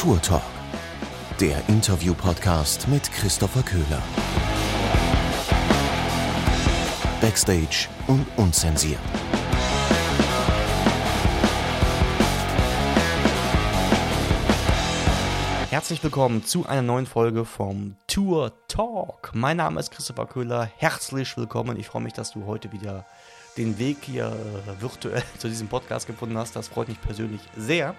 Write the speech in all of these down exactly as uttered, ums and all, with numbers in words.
Tour Talk, der Interview-Podcast mit Christopher Köhler. Backstage und unzensiert. Herzlich willkommen zu einer neuen Folge vom Tour Talk. Mein Name ist Christopher Köhler. Herzlich willkommen. Ich freue mich, dass du heute wieder den Weg hier äh, virtuell zu diesem Podcast gefunden hast. Das freut mich persönlich sehr.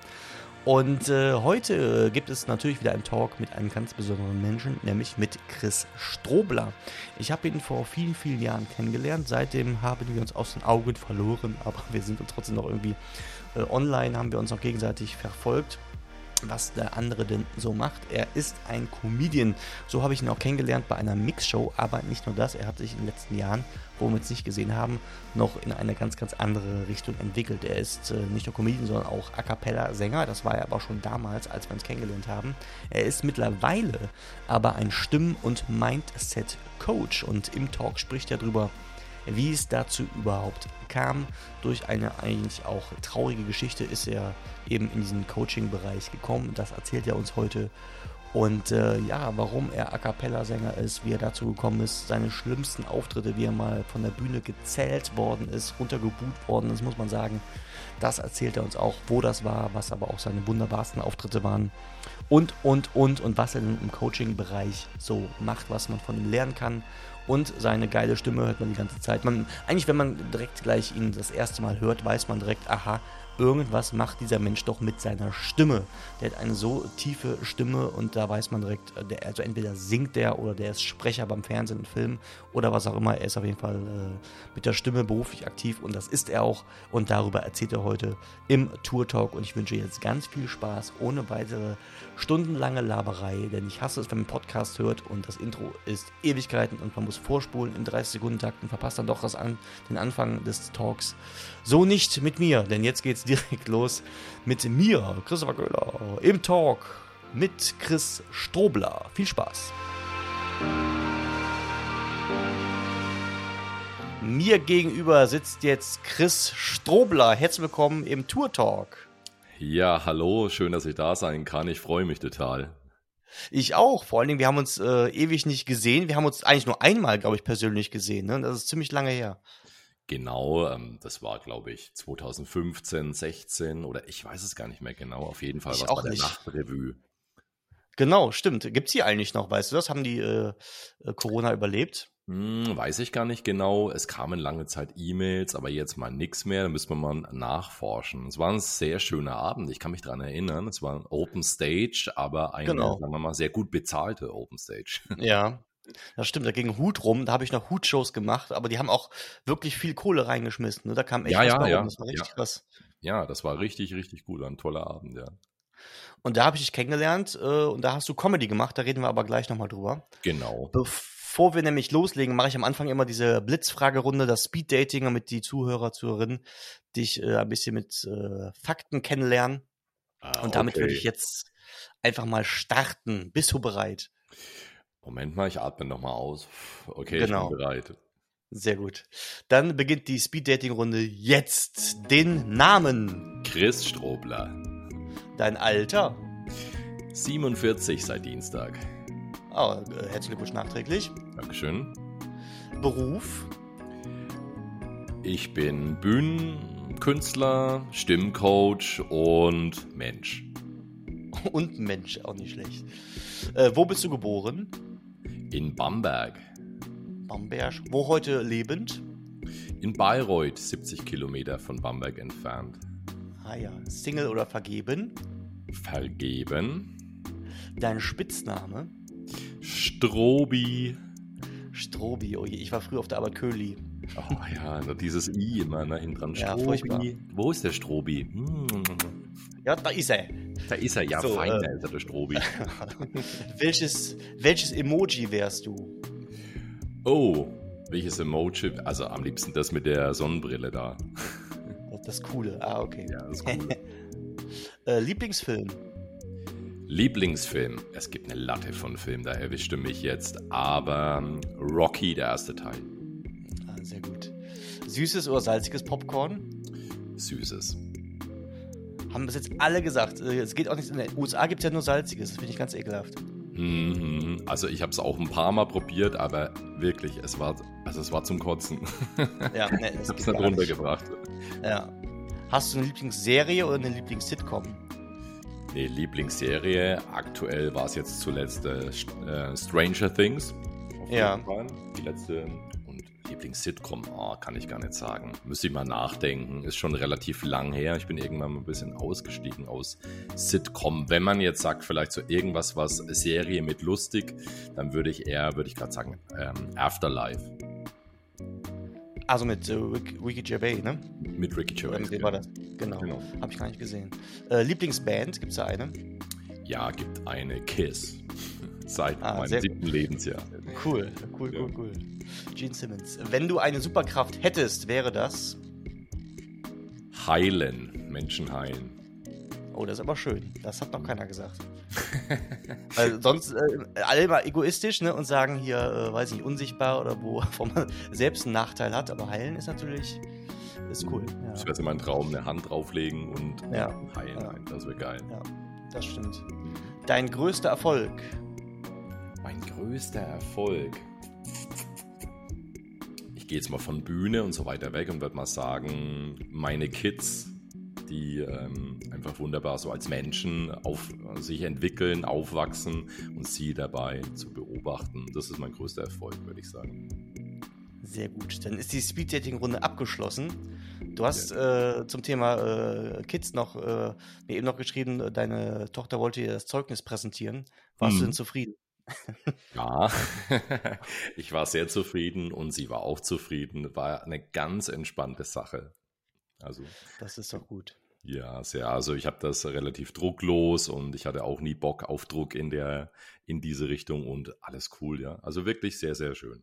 Und äh, heute gibt es natürlich wieder einen Talk mit einem ganz besonderen Menschen, nämlich mit Chris Strobler. Ich habe ihn vor vielen, vielen Jahren kennengelernt. Seitdem haben wir uns aus den Augen verloren, aber wir sind uns trotzdem noch irgendwie äh, online, haben wir uns noch gegenseitig verfolgt, was der andere denn so macht. Er ist ein Comedian. So habe ich ihn auch kennengelernt bei einer Mixshow, aber nicht nur das. Er hat sich in den letzten Jahren, wo wir uns nicht gesehen haben, noch in eine ganz, ganz andere Richtung entwickelt. Er ist äh, nicht nur Comedian, sondern auch A-Cappella-Sänger. Das war er aber schon damals, als wir uns kennengelernt haben. Er ist mittlerweile aber ein Stimm- und Mindset-Coach und im Talk spricht er darüber, wie es dazu überhaupt kam. Durch eine eigentlich auch traurige Geschichte ist er eben in diesen Coaching-Bereich gekommen. Das erzählt er uns heute. Und äh, ja, warum er A-Cappella-Sänger ist, wie er dazu gekommen ist, seine schlimmsten Auftritte, wie er mal von der Bühne gezählt worden ist, runtergebuht worden ist, muss man sagen. Das erzählt er uns auch, wo das war, was aber auch seine wunderbarsten Auftritte waren. Und, und, und, und was er denn im Coaching-Bereich so macht, was man von ihm lernen kann. Und seine geile Stimme hört man die ganze Zeit. Man, eigentlich, wenn man direkt gleich ihn das erste Mal hört, weiß man direkt, aha, irgendwas macht dieser Mensch doch mit seiner Stimme. Der hat eine so tiefe Stimme und da weiß man direkt, der, also entweder singt der oder der ist Sprecher beim Fernsehen und Film oder was auch immer. Er ist auf jeden Fall äh, mit der Stimme beruflich aktiv und das ist er auch. Und darüber erzählt er heute im Tour Talk. Und ich wünsche jetzt ganz viel Spaß, ohne weitere stundenlange Laberei, denn ich hasse es, wenn man einen Podcast hört und das Intro ist Ewigkeiten und man muss vorspulen im dreißig-Sekunden-Takt und verpasst dann doch das an, den Anfang des Talks. So nicht mit mir, denn jetzt geht's direkt los mit mir, Christopher Köhler, im Talk mit Chris Strobler. Viel Spaß! Mir gegenüber sitzt jetzt Chris Strobler. Herzlich willkommen im Tour Talk. Ja, hallo, schön, dass ich da sein kann. Ich freue mich total. Ich auch. Vor allen Dingen, wir haben uns äh, ewig nicht gesehen. Wir haben uns eigentlich nur einmal, glaube ich, persönlich gesehen. Ne? Das ist ziemlich lange her. Genau, ähm, das war, glaube ich, zwanzig fünfzehn, sechzehn oder ich weiß es gar nicht mehr genau. Auf jeden Fall was bei der Nachtrevue. Genau, stimmt. Gibt's die eigentlich noch, weißt du das? Haben die äh, Corona überlebt? Hm, weiß ich gar nicht genau. Es kamen lange Zeit E-Mails, aber jetzt mal nichts mehr. Da müssen wir mal nachforschen. Es war ein sehr schöner Abend. Ich kann mich daran erinnern. Es war ein Open Stage, aber eine, genau. sagen wir mal, sehr gut bezahlte Open Stage. Ja, das stimmt. Da ging Hut rum. Da habe ich noch Hutshows gemacht, aber die haben auch wirklich viel Kohle reingeschmissen. Ne? Da kam echt ja, was ja, bei ja, rum. Das war richtig ja. krass. Ja, das war richtig, richtig gut. War ein toller Abend, ja. Und da habe ich dich kennengelernt äh, und da hast du Comedy gemacht. Da reden wir aber gleich nochmal drüber. Genau. Bevor wir nämlich loslegen, mache ich am Anfang immer diese Blitzfragerunde, das Speed-Dating, damit die Zuhörer, Zuhörerinnen dich äh, ein bisschen mit äh, Fakten kennenlernen. Ah, und damit okay. würde ich jetzt einfach mal starten. Bist du bereit? Moment mal, ich atme nochmal aus. Okay, Genau. Ich bin bereit. Sehr gut. Dann beginnt die Speed-Dating-Runde jetzt. Den Namen. Chris Strobler. Dein Alter. siebenundvierzig seit Dienstag. Oh, äh, herzlichen Glückwunsch nachträglich. Dankeschön. Beruf. Ich bin Bühnenkünstler, Stimmcoach und Mensch. Und Mensch, auch nicht schlecht. Äh, wo bist du geboren? In Bamberg. Bamberg. Wo heute lebend? In Bayreuth, siebzig Kilometer von Bamberg entfernt. Ah ja. Single oder vergeben? Vergeben. Dein Spitzname? Strobi. Strobi. Oh je, ich war früher auf der Arbeit Köhli. Oh ja, nur dieses I immer ne, hinten dran. Ja, Strobi. furchtbar. Wo ist der Strobi? Hm. Ja, da ist er. Da ist er, ja, So, fein, äh, da ist er, der Strobi. welches, welches Emoji wärst du? Oh, welches Emoji? Also am liebsten das mit der Sonnenbrille da. Das Coole. Ah, okay. Ja, das ist cool. äh, Lieblingsfilm? Lieblingsfilm. Es gibt eine Latte von Filmen, da erwischte mich jetzt. Aber Rocky, der erste Teil. Ah, sehr gut. Süßes oder salziges Popcorn? Süßes. Haben bis jetzt alle gesagt. Äh, Es geht auch nicht, in den U S A gibt es ja nur Salziges, das finde ich ganz ekelhaft. Mhm. Also ich habe es auch ein paar Mal probiert, aber wirklich, es war, also es war zum Kotzen. Ja, ne, Ich das habe es geht nicht gar nicht. runtergebracht. Ja. Hast du eine Lieblingsserie oder eine Lieblings-Sitcom? Nee, Lieblingsserie, aktuell war es jetzt zuletzt äh, St- äh, Stranger Things. Auf Ja. jeden Fall. Die letzte. Und Lieblings-Sitcom, oh, kann ich gar nicht sagen. Müsste ich mal nachdenken. Ist schon relativ lang her. Ich bin irgendwann mal ein bisschen ausgestiegen aus Sitcom. Wenn man jetzt sagt, vielleicht so irgendwas, was Serie mit lustig, dann würde ich eher, würde ich gerade sagen, ähm, Afterlife Also mit äh, Rick, Ricky Gervais, ne? mit Ricky Oder Gervais. mit wem war das? Genau. Genau. Habe ich gar nicht gesehen. Äh, Lieblingsband, gibt es da eine? Ja, gibt eine Kiss. Seit Ah, meinem sehr siebten Lebensjahr. Cool, cool, Ja. cool, cool. Gene Simmons. Wenn du eine Superkraft hättest, wäre das? Heilen, Menschen heilen. Oh, das ist aber schön. Das hat noch keiner gesagt. Weil sonst äh, alle immer egoistisch, ne, und sagen hier, äh, weiß ich, unsichtbar oder wo, wo man selbst einen Nachteil hat. Aber heilen ist natürlich, ist cool. Ja, Ich werde mein Traum eine Hand drauflegen und Ja. heilen. Ja. Das wäre geil. ja, das stimmt. Dein größter Erfolg? Mein größter Erfolg. Ich gehe jetzt mal von Bühne und so weiter weg und würde mal sagen, meine Kids, die ähm, einfach wunderbar so als Menschen auf, sich entwickeln, aufwachsen und sie dabei zu beobachten. Das ist mein größter Erfolg, würde ich sagen. Sehr gut. Dann ist die Speed-Dating-Runde abgeschlossen. Du hast äh, zum Thema äh, Kids noch äh, mir eben noch geschrieben, äh, deine Tochter wollte dir das Zeugnis präsentieren. Warst Mhm. du denn zufrieden? Ja, ich war sehr zufrieden und sie war auch zufrieden. War eine ganz entspannte Sache. Also Das ist doch gut. ja, sehr. Also ich habe das relativ drucklos und ich hatte auch nie Bock auf Druck in der in diese Richtung und alles cool, ja. Also wirklich sehr, sehr schön.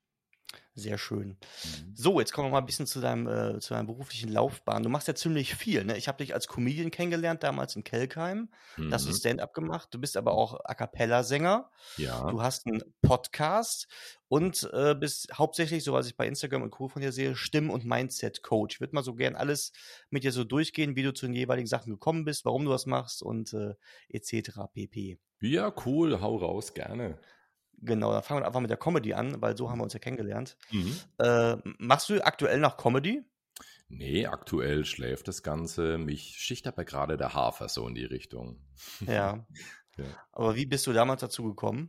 Sehr schön. So, jetzt kommen wir mal ein bisschen zu deinem, äh, zu deiner beruflichen Laufbahn. Du machst ja ziemlich viel, ne? Ich habe dich als Comedian kennengelernt, damals in Kelkheim. Da hast du Mhm. Stand-up gemacht. Du bist aber auch A Cappella-Sänger. Ja. Du hast einen Podcast und äh, bist hauptsächlich, so was ich bei Instagram und Co. von dir sehe, Stimm- und Mindset-Coach. Ich würde mal so gern alles mit dir so durchgehen, wie du zu den jeweiligen Sachen gekommen bist, warum du das machst und äh, et cetera pp. Ja, cool, hau raus, gerne. Genau, dann fangen wir einfach mit der Comedy an, weil so haben wir uns ja kennengelernt. Mhm. Äh, machst du aktuell noch Comedy? Nee, aktuell schläft das Ganze. Mich schicht aber gerade der Hafer so in die Richtung. Ja. Ja. Aber wie bist du damals dazu gekommen?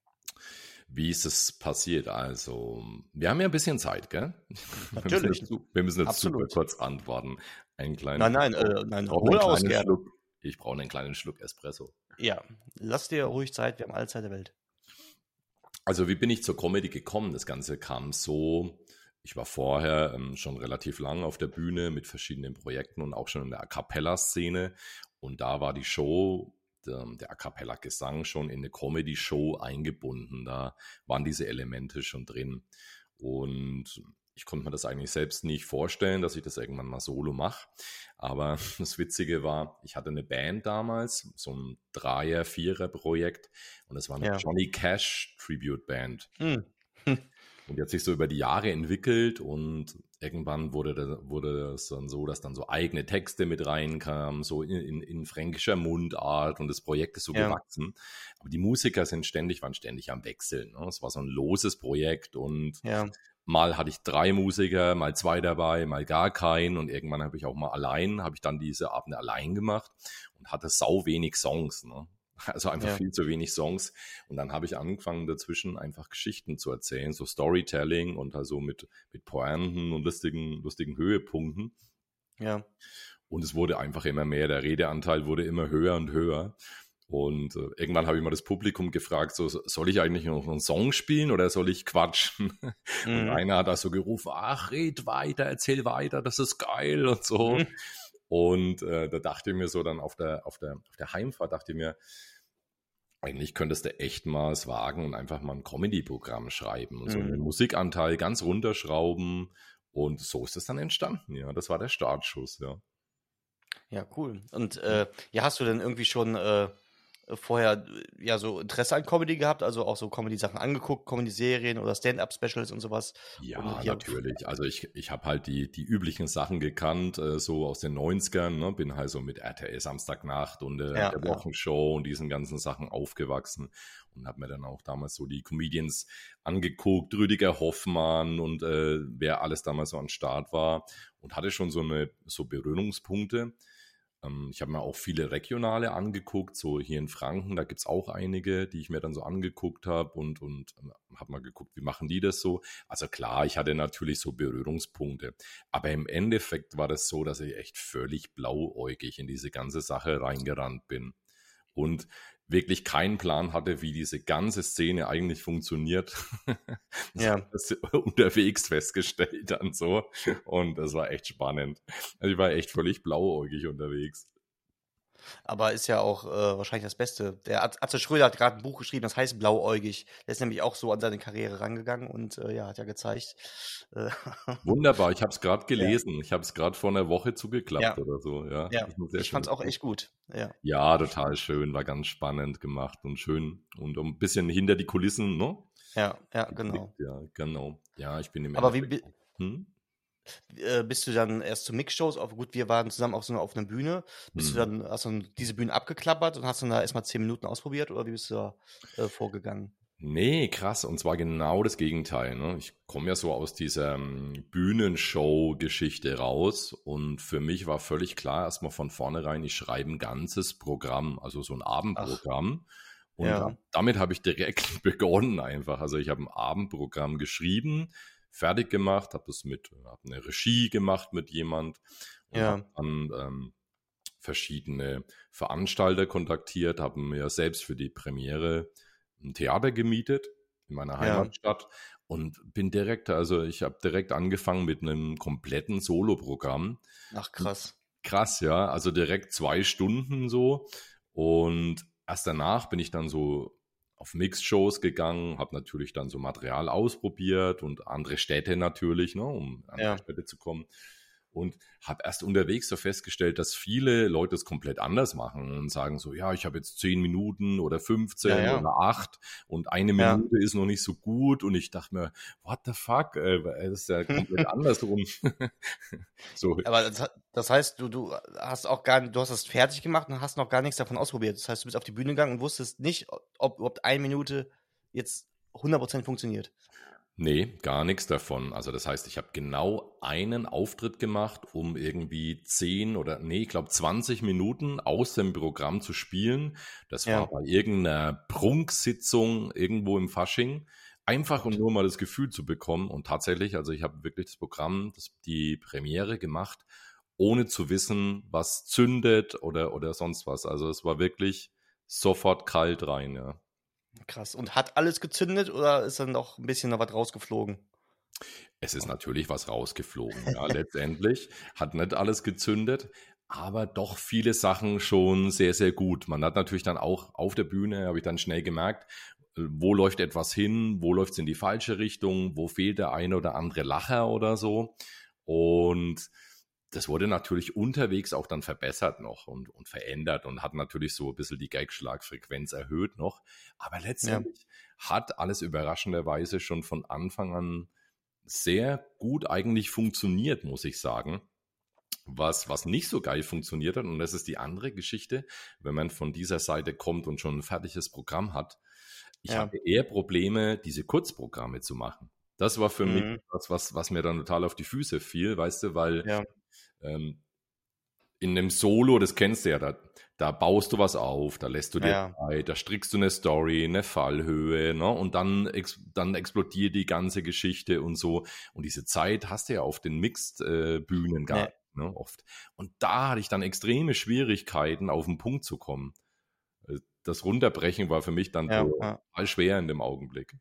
Wie ist es passiert? Also, wir haben ja ein bisschen Zeit, gell? Wir müssen Natürlich. jetzt, su- wir müssen jetzt super Absolut. kurz antworten. Einen kleinen, Nein, nein, äh, nein, ich brauche hol einen aus kleinen gerne. Schluck. Ich brauche einen kleinen Schluck Espresso. Ja, lass dir ruhig Zeit, wir haben alle Zeit der Welt. Also, wie bin ich zur Comedy gekommen? Das Ganze kam so, ich war vorher ähm, schon relativ lang auf der Bühne mit verschiedenen Projekten und auch schon in der A Cappella-Szene. Und da war die Show, der, der A Cappella-Gesang schon in eine Comedy-Show eingebunden. Da waren diese Elemente schon drin. Und ich konnte mir das eigentlich selbst nicht vorstellen, dass ich das irgendwann mal solo mache. Aber das Witzige war, ich hatte eine Band damals, so ein Dreier-, Vierer-Projekt. Und das war eine Ja. Johnny Cash Tribute Band. Hm. Und die hat sich so über die Jahre entwickelt und irgendwann wurde das, wurde das dann so, dass dann so eigene Texte mit reinkamen, so in, in, in fränkischer Mundart und das Projekt ist so Ja. gewachsen. Aber die Musiker sind ständig, waren ständig am Wechseln. Ne? Es war so ein loses Projekt und Ja, mal hatte ich drei Musiker, mal zwei dabei, mal gar keinen und irgendwann habe ich auch mal allein, habe ich dann diese Abende allein gemacht und hatte sau wenig Songs, ne? Also einfach Ja. viel zu wenig Songs. Und dann habe ich angefangen, dazwischen einfach Geschichten zu erzählen, so Storytelling und also mit, mit Pointen und lustigen, lustigen Höhepunkten. ja, Und es wurde einfach immer mehr, der Redeanteil wurde immer höher und höher. Und äh, irgendwann habe ich mal das Publikum gefragt, so, soll ich eigentlich noch einen Song spielen oder soll ich quatschen? Und Mhm. einer hat da so gerufen, ach, red weiter, erzähl weiter, das ist geil und so. Mhm. Und äh, da dachte ich mir so dann auf der, auf der, auf der Heimfahrt, dachte ich mir, eigentlich könntest du echt mal es wagen und einfach mal ein Comedy-Programm schreiben und so einen Mhm. Musikanteil ganz runterschrauben. Und so ist es dann entstanden, ja. Das war der Startschuss, ja. Ja, cool. Und äh, ja, hast du denn irgendwie schon äh, äh, vorher äh, ja so Interesse an Comedy gehabt, also auch so Comedy-Sachen angeguckt, Comedy-Serien oder Stand-up-Specials und sowas? Und Ja, hier, natürlich. Also ich, ich habe halt die, die üblichen Sachen gekannt, äh, so aus den Neunzigern, ne? Bin halt so mit R T L Samstagnacht und äh, ja, der ja, Wochenshow und diesen ganzen Sachen aufgewachsen und habe mir dann auch damals so die Comedians angeguckt, Rüdiger Hoffmann und äh, wer alles damals so am Start war und hatte schon so eine so Berührungspunkte. Ähm, ich habe mir auch viele regionale angeguckt, so hier in Franken, da gibt es auch einige, die ich mir dann so angeguckt habe und, und ähm, habe mal geguckt, wie machen die das so. Also klar, ich hatte natürlich so Berührungspunkte, aber im Endeffekt war das so, dass ich echt völlig blauäugig in diese ganze Sache reingerannt bin und wirklich keinen Plan hatte, wie diese ganze Szene eigentlich funktioniert. Das habe ja. ich das unterwegs festgestellt dann so und das war echt spannend. Also ich war echt völlig blauäugig unterwegs. Aber ist ja auch äh, wahrscheinlich das Beste. Der At- Atze Schröder hat gerade ein Buch geschrieben, das heißt Blauäugig. Der ist nämlich auch so an seine Karriere rangegangen und äh, ja, hat ja gezeigt. Äh, Wunderbar, ich habe es gerade ja, gelesen. Ich habe es gerade vor einer Woche zugeklappt ja, oder so. Ja, ja. das ist ein sehr Ich fand's schönes auch Buch. echt gut. Ja, Ja, total schön, war ganz spannend gemacht und schön und ein bisschen hinter die Kulissen, ne? ja, ja, genau. Geblickt, ja, genau. Ja, ich bin im Aber wie Endeffekt. bi- Hm? äh, bist du dann erst zu Mixshows? Auf, gut, wir waren zusammen auf so einer auf einer Bühne. Bist du Hm. dann, hast du dann diese Bühne abgeklappert und hast dann da erstmal zehn Minuten ausprobiert oder wie bist du da äh, vorgegangen? Nee, krass. Und zwar genau das Gegenteil. Ne? Ich komme ja so aus dieser ähm, Bühnenshow-Geschichte raus und für mich war völlig klar, erstmal von vornherein, ich schreibe ein ganzes Programm, also so ein Ach, Abendprogramm. Und ja, damit habe ich direkt begonnen einfach. Also ich habe ein Abendprogramm geschrieben, fertig gemacht, habe das mit, habe eine Regie gemacht mit jemand und habe ja, dann ähm, verschiedene Veranstalter kontaktiert, habe mir selbst für die Premiere ein Theater gemietet in meiner ja. Heimatstadt und bin direkt, also ich habe direkt angefangen mit einem kompletten Soloprogramm. Ach, krass. Krass, ja, also direkt zwei Stunden so und erst danach bin ich dann so auf Mixed-Shows gegangen, habe natürlich dann so Material ausprobiert und andere Städte natürlich, ne, um an andere Ja, Städte zu kommen. Und habe erst unterwegs so festgestellt, dass viele Leute es komplett anders machen und sagen so, ja, ich habe jetzt zehn Minuten oder ja, fünfzehn ja, oder acht und eine ja. Minute ist noch nicht so gut. Und ich dachte mir, what the fuck, äh, das ist ja komplett andersrum. So, Aber das, das heißt, du, du hast auch gar du hast das fertig gemacht und hast noch gar nichts davon ausprobiert. Das heißt, du bist auf die Bühne gegangen und wusstest nicht, ob überhaupt eine Minute jetzt hundert Prozent funktioniert. nee, gar nichts davon. Also das heißt, ich habe genau einen Auftritt gemacht, um irgendwie zehn oder, nee, ich glaube zwanzig Minuten aus dem Programm zu spielen. Das war Ja, bei irgendeiner Prunksitzung irgendwo im Fasching. Einfach und Gott. nur mal das Gefühl zu bekommen. Und tatsächlich, also ich habe wirklich das Programm, das, die Premiere gemacht, ohne zu wissen, was zündet oder, oder sonst was. Also es war wirklich sofort kalt rein, ja. Krass. Und hat alles gezündet oder ist dann noch ein bisschen noch was rausgeflogen? Es ist natürlich was rausgeflogen, ja, letztendlich. Hat nicht alles gezündet, aber doch viele Sachen schon sehr, sehr gut. Man hat natürlich dann auch auf der Bühne, habe ich dann schnell gemerkt, äh, wo läuft etwas hin, wo läuft es in die falsche Richtung, wo fehlt der eine oder andere Lacher oder so. Und das wurde natürlich unterwegs auch dann verbessert noch und, und verändert und hat natürlich so ein bisschen die Gagschlagfrequenz erhöht noch. Aber Ja, letztendlich hat alles überraschenderweise schon von Anfang an sehr gut eigentlich funktioniert, muss ich sagen. Was, was nicht so geil funktioniert hat, und das ist die andere Geschichte, wenn man von dieser Seite kommt und schon ein fertiges Programm hat. Ich ja. hatte eher Probleme, diese Kurzprogramme zu machen. Das war für mich Mhm. was, was, was mir dann total auf die Füße fiel, weißt du, weil Ja, ähm, in einem Solo, das kennst du ja, da, da baust du was auf, da lässt du ja, dir ja. Zeit, da strickst du eine Story, eine Fallhöhe, ne? Und dann, ex, dann explodiert die ganze Geschichte und so. Und diese Zeit hast du ja auf den Mixed-Bühnen gar Nee. nicht, ne? Oft. Und da hatte ich dann extreme Schwierigkeiten, auf den Punkt zu kommen. Äh, Das Runterbrechen war für mich dann Ja, so ja. total schwer in dem Augenblick.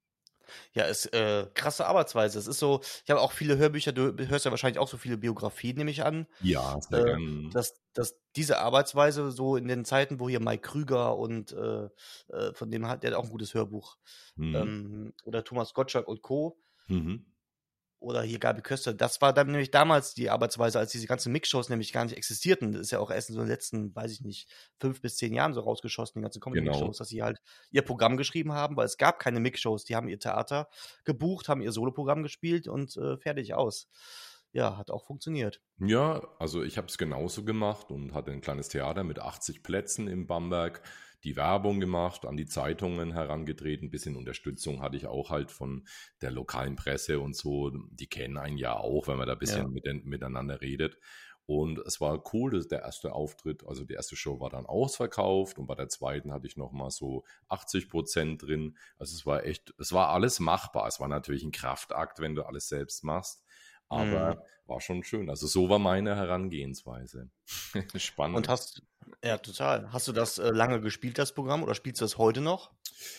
Ja, ist äh, krasse Arbeitsweise. Es ist so, ich habe auch viele Hörbücher, du hörst ja wahrscheinlich auch so viele Biografien, nehme ich an, Ja, sehr äh, gern. dass, dass diese Arbeitsweise so in den Zeiten, wo hier Mike Krüger und äh, äh, von dem hat, der hat auch ein gutes Hörbuch, Mhm. ähm, oder Thomas Gottschalk und Co. Mhm. oder hier Gabi Köster, das war dann nämlich damals die Arbeitsweise, als diese ganzen Mixshows nämlich gar nicht existierten. Das ist ja auch erst in so den letzten, weiß ich nicht, fünf bis zehn Jahren so rausgeschossen, die ganzen Comedy-Mixshows, Genau. dass sie halt ihr Programm geschrieben haben, weil es gab keine Mixshows. Die haben ihr Theater gebucht, haben ihr Soloprogramm gespielt und äh, fertig aus. Ja, hat auch funktioniert. Ja, also ich habe es genauso gemacht und hatte ein kleines Theater mit achtzig Plätzen in Bamberg, die Werbung gemacht, an die Zeitungen herangetreten, ein bisschen Unterstützung hatte ich auch halt von der lokalen Presse und so. Die kennen einen ja auch, wenn man da ein Ja. bisschen mit, miteinander redet. Und es war cool, dass der erste Auftritt, also die erste Show war dann ausverkauft und bei der zweiten hatte ich nochmal so achtzig Prozent drin. Also es war echt, es war alles machbar. Es war natürlich ein Kraftakt, wenn du alles selbst machst. Aber Mhm. war schon schön. Also so war meine Herangehensweise. Und Spannend. hast, ja, total. Hast du das äh, lange gespielt, das Programm, oder spielst du das heute noch?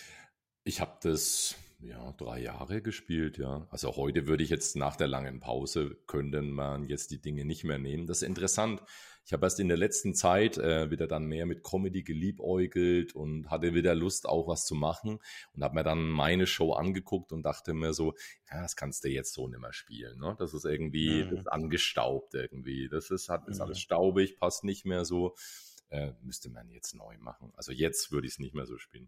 Ich habe das ja drei Jahre gespielt, ja. Also heute würde ich jetzt nach der langen Pause, könnte man jetzt die Dinge nicht mehr nehmen. Das ist interessant. Ich habe erst in der letzten Zeit äh, wieder dann mehr mit Comedy geliebäugelt und hatte wieder Lust, auch was zu machen und habe mir dann meine Show angeguckt und dachte mir so, ja, das kannst du jetzt so nicht mehr spielen. Ne? Das ist irgendwie, das Mhm. ist angestaubt irgendwie. Das ist, hat, ist alles Mhm. staubig, passt nicht mehr so. Äh, müsste man jetzt neu machen. Also jetzt würde ich es nicht mehr so spielen.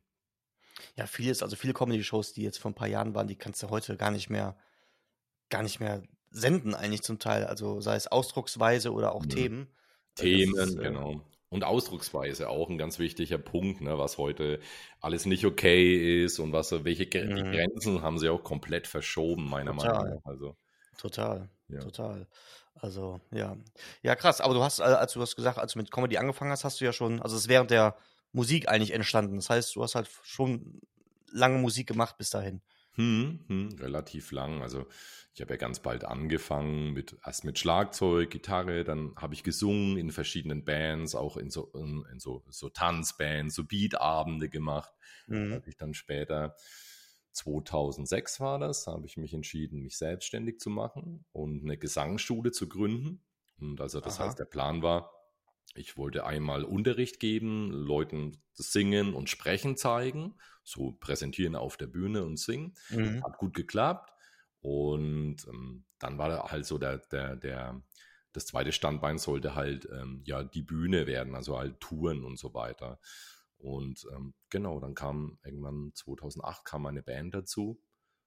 Ja, vieles, also viele Comedy-Shows, die jetzt vor ein paar Jahren waren, die kannst du heute gar nicht mehr, gar nicht mehr senden, eigentlich zum Teil. Also sei es Ausdrucksweise oder auch Ja. Themen. Äh, Das ist, Themen, äh, genau. Und Ausdrucksweise auch ein ganz wichtiger Punkt, ne, was heute alles nicht okay ist und was welche Gre- die mhm. Grenzen haben sie auch komplett verschoben, meiner Meinung Total, nach. Also, total, ja. total. Also, ja. Ja, krass. Aber du hast, äh, als du hast gesagt, als du mit Comedy angefangen hast, hast du ja schon, also es ist während der Musik eigentlich entstanden. Das heißt, du hast halt schon lange Musik gemacht bis dahin. Hm, hm, relativ lang. Also ich habe ja ganz bald angefangen mit erst mit Schlagzeug, Gitarre, dann habe ich gesungen in verschiedenen Bands, auch in so in, in so, so Tanzbands, so Beatabende gemacht. Mhm. Habe ich dann später zweitausendsechs war das, habe ich mich entschieden, mich selbstständig zu machen und eine Gesangsschule zu gründen. Und also das Aha. heißt, der Plan war, ich wollte einmal Unterricht geben, Leuten das Singen und Sprechen zeigen, so präsentieren auf der Bühne und singen. Mhm. Hat gut geklappt. Und ähm, dann war da halt so der, der, der, das zweite Standbein sollte halt ähm, ja die Bühne werden, also halt Touren und so weiter. Und ähm, genau, dann kam irgendwann zweitausendacht kam meine Band dazu.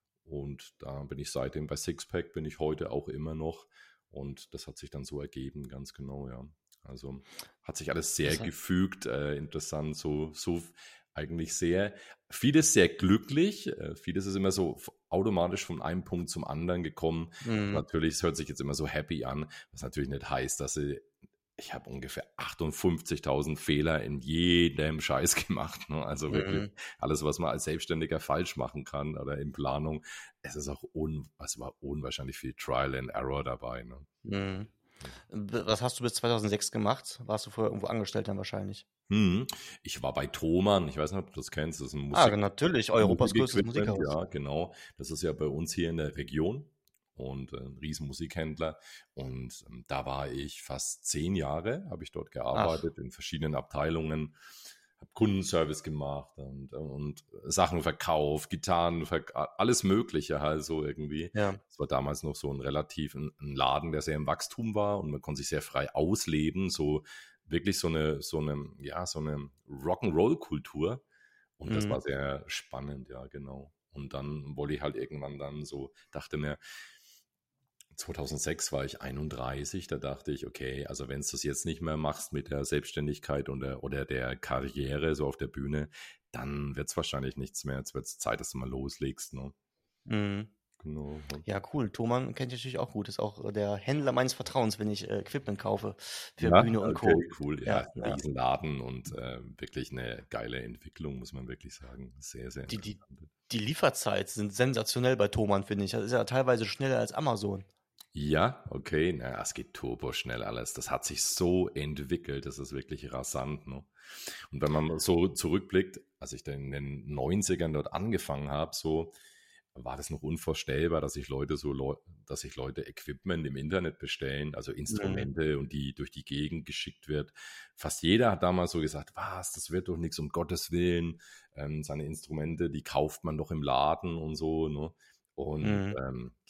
Und da bin ich seitdem bei Sixpack, bin ich heute auch immer noch. Und das hat sich dann so ergeben, ganz genau, ja. Also hat sich alles sehr Das hat, gefügt, äh, interessant, so, so eigentlich sehr, vieles sehr glücklich, äh, vieles ist immer so f- automatisch von einem Punkt zum anderen gekommen. mhm. Natürlich, es hört sich jetzt immer so happy an, was natürlich nicht heißt, dass sie, ich habe ungefähr achtundfünfzigtausend Fehler in jedem Scheiß gemacht. Ne? Also wirklich Mhm. alles, was man als Selbstständiger falsch machen kann oder in Planung. Es ist auch un, es war unwahrscheinlich viel Trial and Error dabei. Ne? Mhm. B- Was hast du bis zweitausendsechs gemacht? Warst du vorher irgendwo angestellt dann wahrscheinlich? Hm. Ich war bei Thomann, ich weiß nicht, ob du das kennst, das ist ein Ah, Musik, natürlich, Europas größtes Musikequipment, Musikhaus. ja, genau. Das ist ja bei uns hier in der Region und äh, ein riesen Musikhändler. Und ähm, da war ich fast zehn Jahre, habe ich dort Ach, gearbeitet in verschiedenen Abteilungen, habe Kundenservice gemacht und, und Sachen verkauft, Gitarren, verk alles Mögliche halt so irgendwie. ja. Es war damals noch so ein relativ ein, ein Laden, der sehr im Wachstum war und man konnte sich sehr frei ausleben, so wirklich so eine, so eine, ja, so eine Rock'n'Roll-Kultur. Und das Mhm. war sehr spannend, ja, genau. Und dann wollte ich halt irgendwann dann so, dachte mir, zweitausendsechs war ich einunddreißig, da dachte ich, okay, also wenn du es jetzt nicht mehr machst mit der Selbstständigkeit und der, oder der Karriere so auf der Bühne, dann wird es wahrscheinlich nichts mehr. Jetzt wird es Zeit, dass du mal loslegst, ne? Mhm. Genau. Ja. Ja, cool. Thomann kennt ich natürlich auch gut. Ist auch äh, der Händler meines Vertrauens, wenn ich äh, Equipment kaufe für Ja, Bühne und okay, Co. cool. Ja, Ja, ist ein ja. Riesenladen und äh, wirklich eine geile Entwicklung, muss man wirklich sagen. Sehr, sehr Die, die, interessant. die Lieferzeit sind sensationell bei Thomann, finde ich. Das ist ja teilweise schneller als Amazon. Ja, okay, na, es geht turbo schnell alles. Das hat sich so entwickelt, das ist wirklich rasant. Ne? Und wenn man so zurückblickt, als ich dann in den neunzigern dort angefangen habe, so war das noch unvorstellbar, dass sich Leute so, Leu dass sich Leute Equipment im Internet bestellen, also Mhm. Instrumente und die durch die Gegend geschickt wird. Fast jeder hat damals so gesagt, was, das wird doch nichts, um Gottes Willen. Ähm, seine Instrumente, die kauft man doch im Laden und so. Ne? Und Mhm. ähm, ich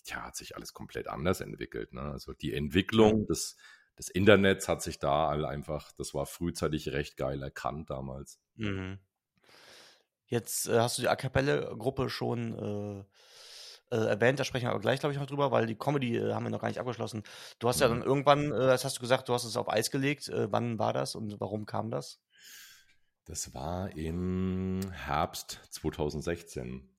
ja, hat sich alles komplett anders entwickelt. Ne? Also die Entwicklung des, des Internets hat sich da all einfach, das war frühzeitig recht geil erkannt damals. Mhm. Jetzt äh, hast du die A Cappella-Gruppe schon äh, äh, erwähnt, da sprechen wir aber gleich, glaube ich, noch drüber, weil die Comedy äh, haben wir noch gar nicht abgeschlossen. Du hast ja dann Mhm. irgendwann, äh, das hast du gesagt, du hast es auf Eis gelegt. Äh, wann war das und warum kam das? Das war im Herbst zweitausendsechzehn.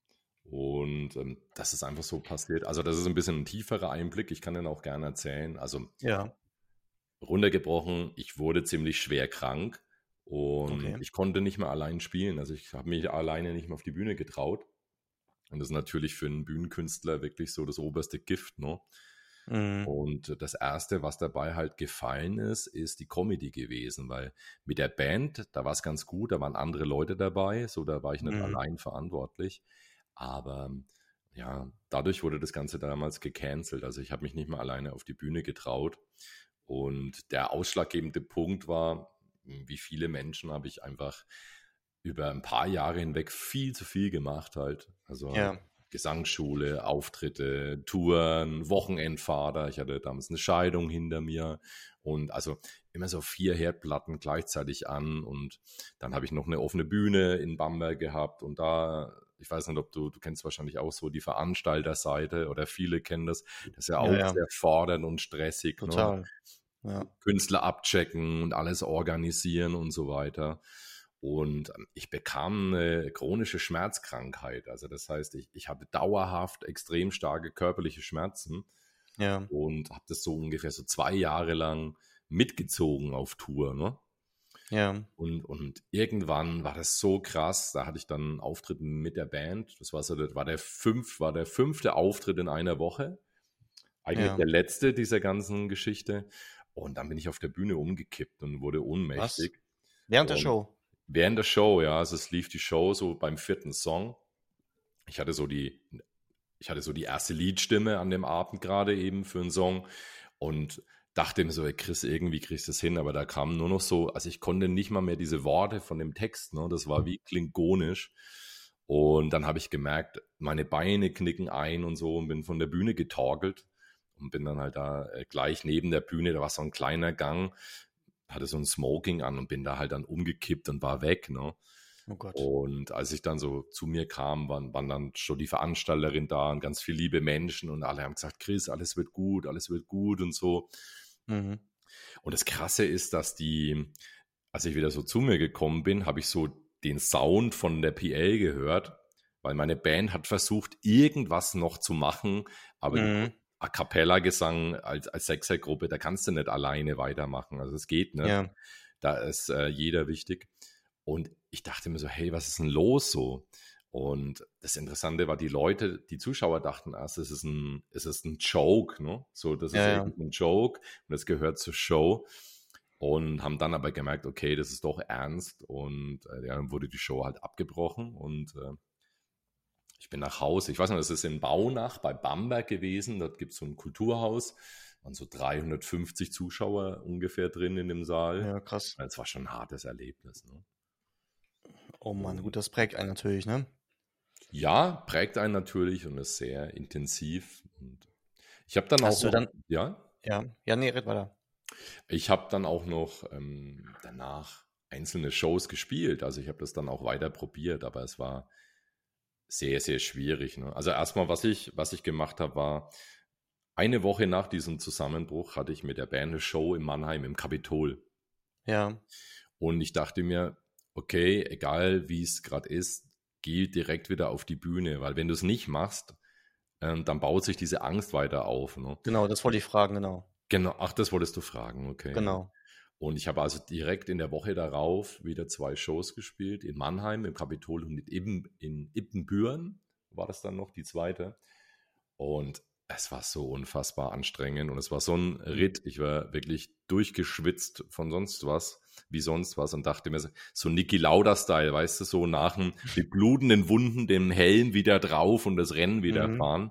Und ähm, das ist einfach so passiert. Also das ist ein bisschen ein tieferer Einblick. Ich kann den auch gerne erzählen. Also Ja, runtergebrochen, ich wurde ziemlich schwer krank und okay. ich konnte nicht mehr allein spielen. Also ich habe mich alleine nicht mehr auf die Bühne getraut. Und das ist natürlich für einen Bühnenkünstler wirklich so das oberste Gift, ne? Mhm. Und das Erste, was dabei halt gefallen ist, ist die Comedy gewesen, weil mit der Band, da war es ganz gut, da waren andere Leute dabei, so da war ich nicht Mhm. allein verantwortlich. Aber ja, dadurch wurde das Ganze damals gecancelt. Also ich habe mich nicht mehr alleine auf die Bühne getraut. Und der ausschlaggebende Punkt war, wie viele Menschen habe ich einfach über ein paar Jahre hinweg viel zu viel gemacht halt. Also halt Ja, Gesangsschule, Auftritte, Touren, Wochenendvater. Ich hatte damals eine Scheidung hinter mir und also immer so vier Herdplatten gleichzeitig an und dann habe ich noch eine offene Bühne in Bamberg gehabt und da, ich weiß nicht, ob du, du kennst wahrscheinlich auch so die Veranstalterseite oder viele kennen das, das ist ja ja, auch ja, sehr fordernd und stressig, ne? total. Ja. Künstler abchecken und alles organisieren und so weiter. Und ich bekam eine chronische Schmerzkrankheit. Also das heißt, ich, ich hatte dauerhaft extrem starke körperliche Schmerzen Ja, und habe das so ungefähr so zwei Jahre lang mitgezogen auf Tour. Ne? ja, Und, und irgendwann war das so krass, da hatte ich dann einen Auftritt mit der Band. Das war so, das war der fünf, war der fünfte Auftritt in einer Woche. Eigentlich ja. der letzte dieser ganzen Geschichte. Und dann bin ich auf der Bühne umgekippt und wurde Was? ohnmächtig. Während der Und Show? während der Show, ja, also es lief die Show so beim vierten Song. Ich hatte so die, ich hatte so die erste Liedstimme an dem Abend gerade eben für einen Song und dachte mir so, ey Chris, irgendwie kriegst du es hin, aber da kam nur noch so, also ich konnte nicht mal mehr diese Worte von dem Text, ne? Das war wie klingonisch. Und dann habe ich gemerkt, meine Beine knicken ein und so und bin von der Bühne getorkelt und bin dann halt da äh, gleich neben der Bühne, da war so ein kleiner Gang, hatte so ein Smoking an und bin da halt dann umgekippt und war weg, ne? Oh Gott. Und als ich dann so zu mir kam, waren, waren dann schon die Veranstalterin da und ganz viele liebe Menschen und alle haben gesagt, Chris, alles wird gut, alles wird gut und so. Mhm. Und das Krasse ist, dass die, als ich wieder so zu mir gekommen bin, habe ich so den Sound von der P A gehört, weil meine Band hat versucht, irgendwas noch zu machen, aber die Mhm. A Cappella-Gesang als, als Sechsergruppe, da kannst du nicht alleine weitermachen. Also es geht nicht. Ja, Da ist äh, jeder wichtig. Und ich dachte mir so, hey, was ist denn los so? Und das Interessante war, die Leute, die Zuschauer dachten erst, es ist ein, es ist ein Joke, ne? So, das ist ja, ja. irgendein Joke und das gehört zur Show. Und haben dann aber gemerkt, okay, das ist doch ernst. Und äh, ja, dann wurde die Show halt abgebrochen und äh, ich bin nach Hause. Ich weiß noch, das ist in Baunach bei Bamberg gewesen. Dort gibt es so ein Kulturhaus. Waren so dreihundertfünfzig Zuschauer ungefähr drin in dem Saal. Ja, krass. Das war schon ein hartes Erlebnis. Ne? Oh Mann, Und gut, das prägt einen natürlich, ne? ja, prägt einen natürlich und ist sehr intensiv. Und ich habe dann auch Hast du noch, dann, ja, ja, ja, nee, red weiter. ich habe dann auch noch ähm, danach einzelne Shows gespielt. Also ich habe das dann auch weiter probiert, aber es war sehr, sehr schwierig. Ne? Also erstmal, was ich, was ich gemacht habe, war, eine Woche nach diesem Zusammenbruch hatte ich mit der Band eine Show in Mannheim im Kapitol. Ja, Und ich dachte mir, okay, egal wie es gerade ist, geh direkt wieder auf die Bühne, weil wenn du es nicht machst, ähm, dann baut sich diese Angst weiter auf. Ne? genau, das wollte ich fragen, genau. Genau, ach, das wolltest du fragen, okay. Genau. Und ich habe also direkt in der Woche darauf wieder zwei Shows gespielt, in Mannheim, im Kapitol und in, Ibben, in Ippenbüren war das dann noch, die zweite. Und es war so unfassbar anstrengend und es war so ein Ritt. Ich war wirklich durchgeschwitzt von sonst was, wie sonst was und dachte mir, so Niki Lauda-Style, weißt du, so nach dem mit blutenden Wunden den Helm wieder drauf und das Rennen wieder Mhm. fahren.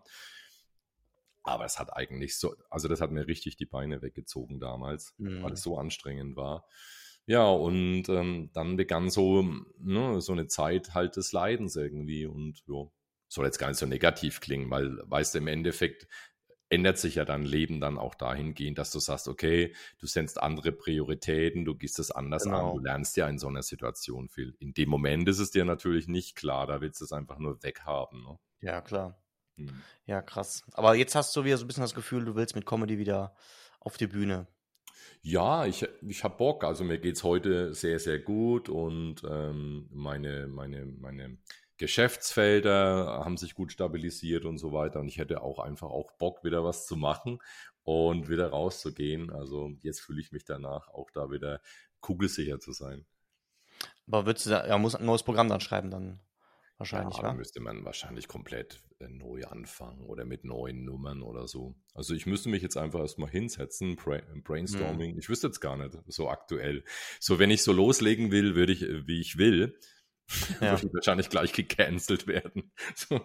Aber es hat eigentlich so, also das hat mir richtig die Beine weggezogen damals, Mhm. weil es so anstrengend war. Ja, und ähm, dann begann so, ne, so eine Zeit halt des Leidens irgendwie und ja, soll jetzt gar nicht so negativ klingen, weil, weißt du, im Endeffekt ändert sich ja dein Leben dann auch dahingehend, dass du sagst, okay, du setzt andere Prioritäten, du gehst es anders an, Genau. du lernst ja in so einer Situation viel. In dem Moment ist es dir natürlich nicht klar, da willst du es einfach nur weghaben. Ne? Ja, klar. Hm. Ja, krass. Aber jetzt hast du wieder so ein bisschen das Gefühl, du willst mit Comedy wieder auf die Bühne. Ja, ich, ich habe Bock. Also mir geht es heute sehr, sehr gut und ähm, meine, meine, meine Geschäftsfelder haben sich gut stabilisiert und so weiter. Und ich hätte auch einfach auch Bock, wieder was zu machen und wieder rauszugehen. Also jetzt fühle ich mich danach auch da wieder kugelsicher zu sein. Aber würdest du da, ja, muss ein neues Programm dann schreiben, dann wahrscheinlich, Ja, wa? dann müsste man wahrscheinlich komplett äh, neu anfangen oder mit neuen Nummern oder so. Also ich müsste mich jetzt einfach erstmal hinsetzen, bra Brainstorming. Ich wüsste jetzt gar nicht, so aktuell. So, wenn ich so loslegen will, würde ich, äh, wie ich will, Ja. würde ich wahrscheinlich gleich gecancelt werden. So.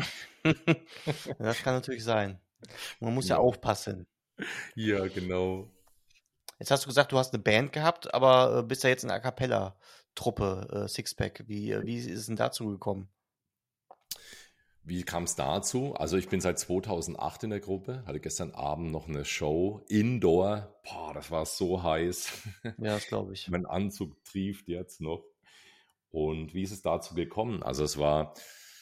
Das kann natürlich sein. Man muss ja Ja. aufpassen. Ja, genau. Jetzt hast du gesagt, du hast eine Band gehabt, aber äh, bist ja jetzt in der A Cappella-Truppe, äh, Sixpack. Wie, äh, wie ist es denn dazu gekommen? Wie kam es dazu? Also ich bin seit zweitausendacht in der Gruppe, hatte gestern Abend noch eine Show, Indoor. Boah, das war so heiß. Ja, das glaube ich. Mein Anzug trieft jetzt noch. Und wie ist es dazu gekommen? Also es war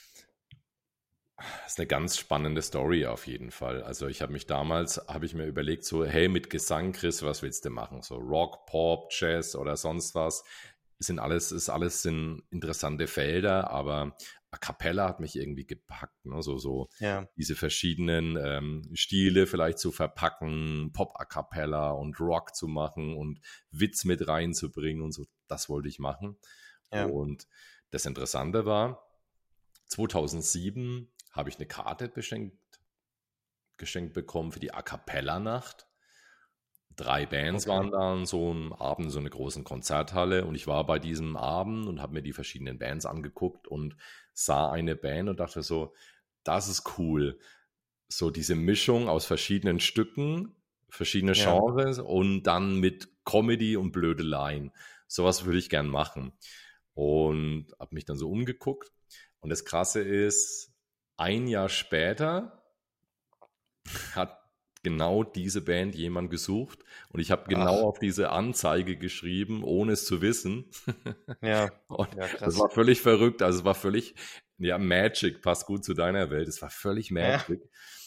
das ist eine ganz spannende Story auf jeden Fall. Also ich habe mich damals, habe ich mir überlegt, so, hey, mit Gesang, Chris, was willst du machen? So Rock, Pop, Jazz oder sonst was. Sind alles, ist alles sind interessante Felder, aber A Cappella hat mich irgendwie gepackt, ne? So, so Ja. diese verschiedenen ähm, Stile vielleicht zu verpacken, Pop A Cappella und Rock zu machen und Witz mit reinzubringen und so, das wollte ich machen. Ja. Und das Interessante war, zweitausendsieben habe ich eine Karte beschenkt, geschenkt bekommen für die A Cappella-Nacht. Drei Bands Okay. waren da an so einem Abend in so einer großen Konzerthalle und ich war bei diesem Abend und habe mir die verschiedenen Bands angeguckt und sah eine Band und dachte so, das ist cool. So diese Mischung aus verschiedenen Stücken, verschiedene Ja. Genres und dann mit Comedy und Blödeleien. Sowas würde ich gern machen. Und habe mich dann so umgeguckt. Und das Krasse ist, ein Jahr später hat genau diese Band jemand gesucht und ich habe genau Ach. auf diese Anzeige geschrieben, ohne es zu wissen. Ja. Und Ja, das krass. war völlig verrückt. Also es war völlig, ja, Magic, passt gut zu deiner Welt. Es war völlig Magic.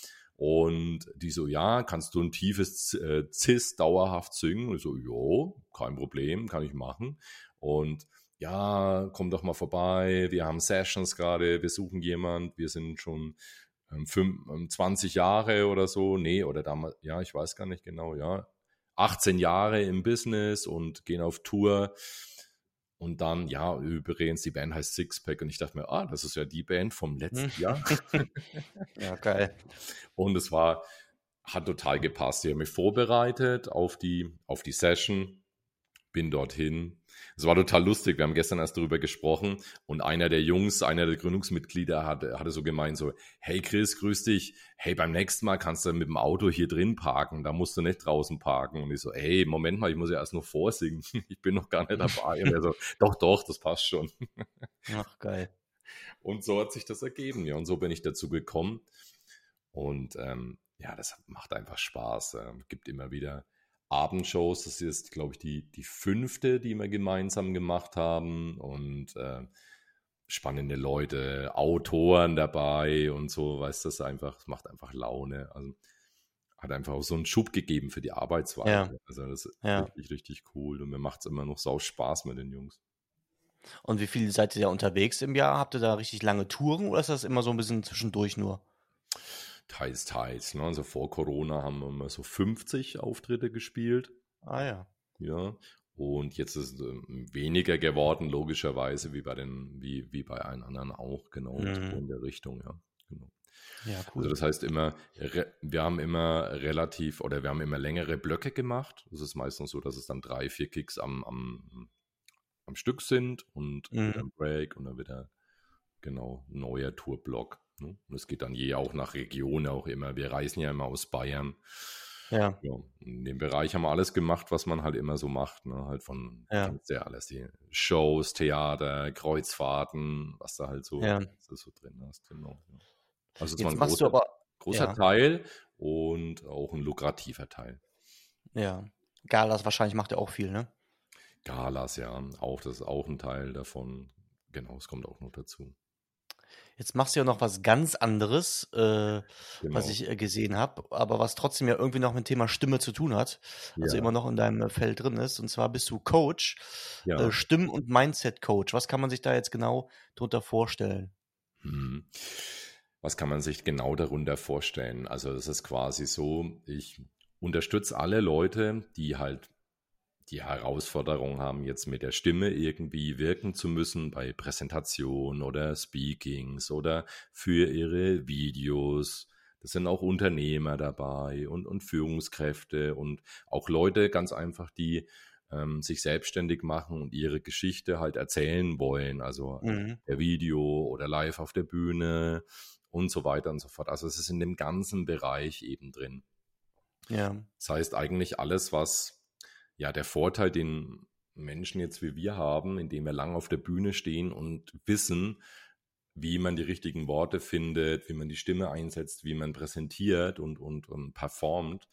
Und die so, ja, kannst du ein tiefes äh, Cis dauerhaft singen? Und ich so, jo, kein Problem, kann ich machen. Und ja, komm doch mal vorbei, wir haben Sessions gerade, wir suchen jemand, wir sind schon ähm, fünf, ähm, zwanzig Jahre oder so, nee, oder damals, ja, ich weiß gar nicht genau, ja, achtzehn Jahre im Business und gehen auf Tour. Und dann, ja, übrigens, die Band heißt Sixpack und ich dachte mir, ah, das ist ja die Band vom letzten Jahr. Ja, geil. Und es war, hat total gepasst. Ich habe mich vorbereitet auf die, auf die Session, bin dorthin. Es war total lustig, wir haben gestern erst darüber gesprochen und einer der Jungs, einer der Gründungsmitglieder hatte, hatte so gemeint so, hey Chris, grüß dich, hey, beim nächsten Mal kannst du mit dem Auto hier drin parken, da musst du nicht draußen parken. Und ich so, hey, Moment mal, ich muss ja erst noch vorsingen, ich bin noch gar nicht dabei. Und er so, doch, doch, das passt schon. Ach, geil. Und so hat sich das ergeben, ja, und so bin ich dazu gekommen. Und ähm, ja, das macht einfach Spaß. Es äh, gibt immer wieder Abendshows. Das ist, glaube ich, die, die fünfte, die wir gemeinsam gemacht haben. Und äh, spannende Leute, Autoren dabei und so, weißt du, das einfach, es macht einfach Laune. Also hat einfach auch so einen Schub gegeben für die Arbeitsweise. Ja. Also das ist Ja. richtig, richtig cool. Und mir macht es immer noch sau Spaß mit den Jungs. Und wie viel seid ihr da unterwegs im Jahr? Habt ihr da richtig lange Touren oder ist das immer so ein bisschen zwischendurch nur? Teils, teils. Ne? Also vor Corona haben wir immer so fünfzig Auftritte gespielt. Ah ja. Ja. Und jetzt ist es ähm, weniger geworden, logischerweise, wie bei den, wie, wie bei allen anderen auch, genau, Mhm. so in der Richtung, ja. Genau. Ja, Also cool. das heißt immer, re- wir haben immer relativ, oder wir haben immer längere Blöcke gemacht. Es ist meistens so, dass es dann drei, vier Kicks am, am, am Stück sind und Mhm. wieder ein Break und dann wieder, genau, ein neuer Tourblock. Ne? Und es geht dann je auch nach Region auch immer. Wir reisen ja immer aus Bayern. Ja, Ja, in dem Bereich haben wir alles gemacht, was man halt immer so macht, ne? Halt von, ja, kennst du ja alles, die Shows, Theater, Kreuzfahrten, was da halt so, ja. so, so drin hast, genau. Ja. Also es war Jetzt ein machst du großer, aber, großer ja, Teil und auch ein lukrativer Teil. ja. Galas wahrscheinlich macht er auch viel, ne? Galas, ja, auch, das ist auch ein Teil davon. Genau, es kommt auch noch dazu. Jetzt machst du ja noch was ganz anderes, äh, was Genau, ich äh, gesehen habe, aber was trotzdem ja irgendwie noch mit dem Thema Stimme zu tun hat, also immer ja, noch in deinem äh, Feld drin ist. Und zwar bist du Coach, äh, ja. Stimm- und Mindset-Coach. Was kann man sich da jetzt genau drunter vorstellen? Hm. Was kann man sich genau darunter vorstellen? Also es ist quasi so, ich unterstütze alle Leute, die halt die Herausforderung haben, jetzt mit der Stimme irgendwie wirken zu müssen bei Präsentationen oder Speakings oder für ihre Videos. Das sind auch Unternehmer dabei und, und Führungskräfte und auch Leute ganz einfach, die ähm, sich selbstständig machen und ihre Geschichte halt erzählen wollen. Also Mhm. per Video oder live auf der Bühne und so weiter und so fort. Also es ist in dem ganzen Bereich eben drin. Ja, Das heißt eigentlich alles, was ja der Vorteil, den Menschen jetzt wie wir haben, indem wir lang auf der Bühne stehen und wissen, wie man die richtigen Worte findet, wie man die Stimme einsetzt, wie man präsentiert und, und, und performt,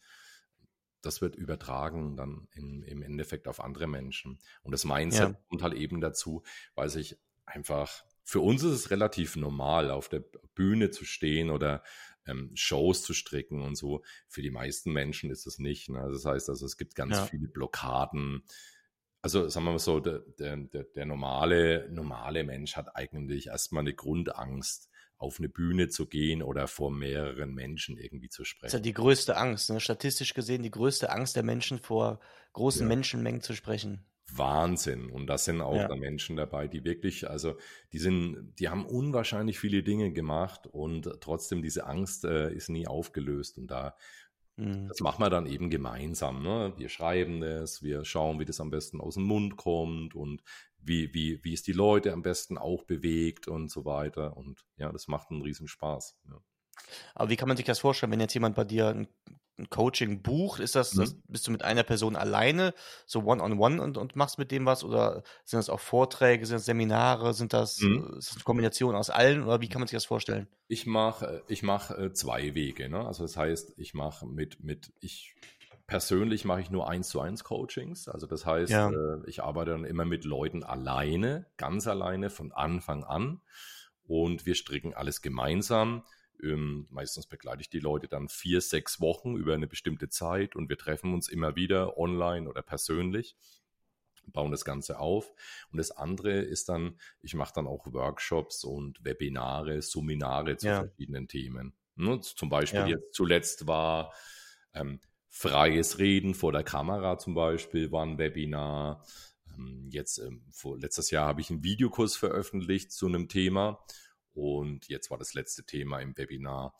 das wird übertragen dann in, im Endeffekt auf andere Menschen. Und das Mindset ja, kommt halt eben dazu, weil sich einfach, für uns ist es relativ normal, auf der Bühne zu stehen oder ähm, Shows zu stricken und so. Für die meisten Menschen ist es nicht. Ne? Das heißt also, es gibt ganz ja, viele Blockaden. Also sagen wir mal so, der, der, der, der normale, normale Mensch hat eigentlich erstmal eine Grundangst, auf eine Bühne zu gehen oder vor mehreren Menschen irgendwie zu ist ja sprechen. die größte Angst, ne? Statistisch gesehen die größte Angst der Menschen, vor großen Ja. Menschenmengen zu sprechen. Wahnsinn. Und das sind auch Ja, da Menschen dabei, die wirklich, also die sind, die haben unwahrscheinlich viele Dinge gemacht und trotzdem diese Angst äh, ist nie aufgelöst. Und da, mhm. das machen wir dann eben gemeinsam. Ne? Wir schreiben das, wir schauen, wie das am besten aus dem Mund kommt und wie, wie, wie es die Leute am besten auch bewegt und so weiter. Und ja, das macht einen riesen Spaß. Ja. Aber wie kann man sich das vorstellen, wenn jetzt jemand bei dir ein, ein Coaching bucht? Ist das, das, Mhm. bist du mit einer Person alleine, so one-on-one und, und machst mit dem was? Oder sind das auch Vorträge, sind das Seminare, sind das, Mhm. äh, ist das eine Kombination aus allen? Oder wie kann man sich das vorstellen? Ich mache ich mach, äh, zwei Wege. Ne? Also das heißt, ich mache mit, mit, ich persönlich mache ich nur eins zu eins Coachings. Also das heißt, Ja, äh, ich arbeite dann immer mit Leuten alleine, ganz alleine von Anfang an. Und wir stricken alles gemeinsam. Ähm, meistens begleite ich die Leute dann vier, sechs Wochen über eine bestimmte Zeit und wir treffen uns immer wieder online oder persönlich, bauen das Ganze auf. Und das andere ist dann, ich mache dann auch Workshops und Webinare, Seminare zu ja, verschiedenen Themen. Ne, zum Beispiel ja, jetzt zuletzt war ähm, freies Reden vor der Kamera zum Beispiel, war ein Webinar. Ähm, jetzt ähm, vor, letztes Jahr habe ich einen Videokurs veröffentlicht zu einem Thema und jetzt war das letzte Thema im Webinar.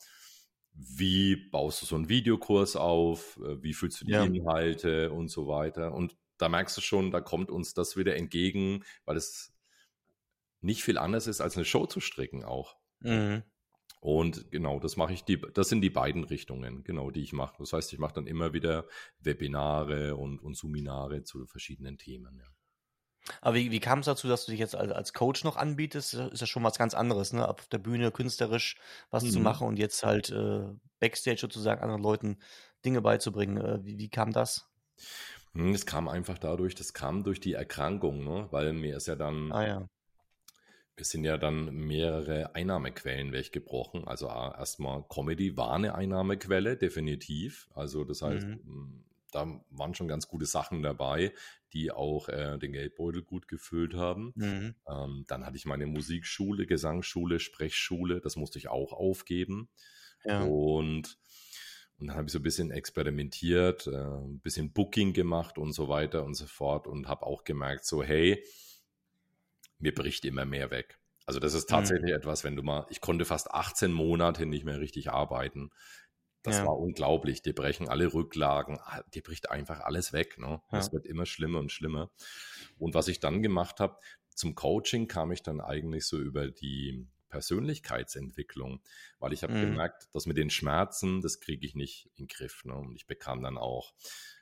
Wie baust du so einen Videokurs auf? Äh, Wie fühlst du die ja. Inhalte und so weiter? Und da merkst du schon, da kommt uns das wieder entgegen, weil es nicht viel anders ist, als eine Show zu stricken auch. Mhm. Und genau, das mache ich, die, das sind die beiden Richtungen, genau, die ich mache. Das heißt, ich mache dann immer wieder Webinare und, und Seminare zu verschiedenen Themen. Ja. Aber wie, wie kam es dazu, dass du dich jetzt als, als Coach noch anbietest? Ist ja schon was ganz anderes, ne? Auf der Bühne künstlerisch was zu Mhm. machen und jetzt halt äh, Backstage sozusagen anderen Leuten Dinge beizubringen. Äh, wie, wie kam das? Hm, Es kam einfach dadurch, das kam durch die Erkrankung, ne? Weil mir ist ja dann, Ah ja. es sind ja dann mehrere Einnahmequellen weggebrochen. Also a- erstmal Comedy war eine Einnahmequelle, definitiv. Also das heißt, Mhm. m, da waren schon ganz gute Sachen dabei, die auch äh, den Geldbeutel gut gefüllt haben. Mhm. Ähm, dann hatte ich meine Musikschule, Gesangsschule, Sprechschule, das musste ich auch aufgeben. Ja. Und, und dann habe ich so ein bisschen experimentiert, äh, ein bisschen Booking gemacht und so weiter und so fort und habe auch gemerkt, so hey, mir bricht immer mehr weg. Also das ist Mhm. tatsächlich etwas, wenn du mal, ich konnte fast achtzehn Monate nicht mehr richtig arbeiten. Das Ja. war unglaublich. Die brechen alle Rücklagen, ah, die bricht einfach alles weg. Ne? Und es Ja. wird immer schlimmer und schlimmer. Und was ich dann gemacht habe, zum Coaching kam ich dann eigentlich so über die Persönlichkeitsentwicklung, weil ich habe Mhm. gemerkt, dass mit den Schmerzen, das kriege ich nicht in den Griff. Ne? Und ich bekam dann auch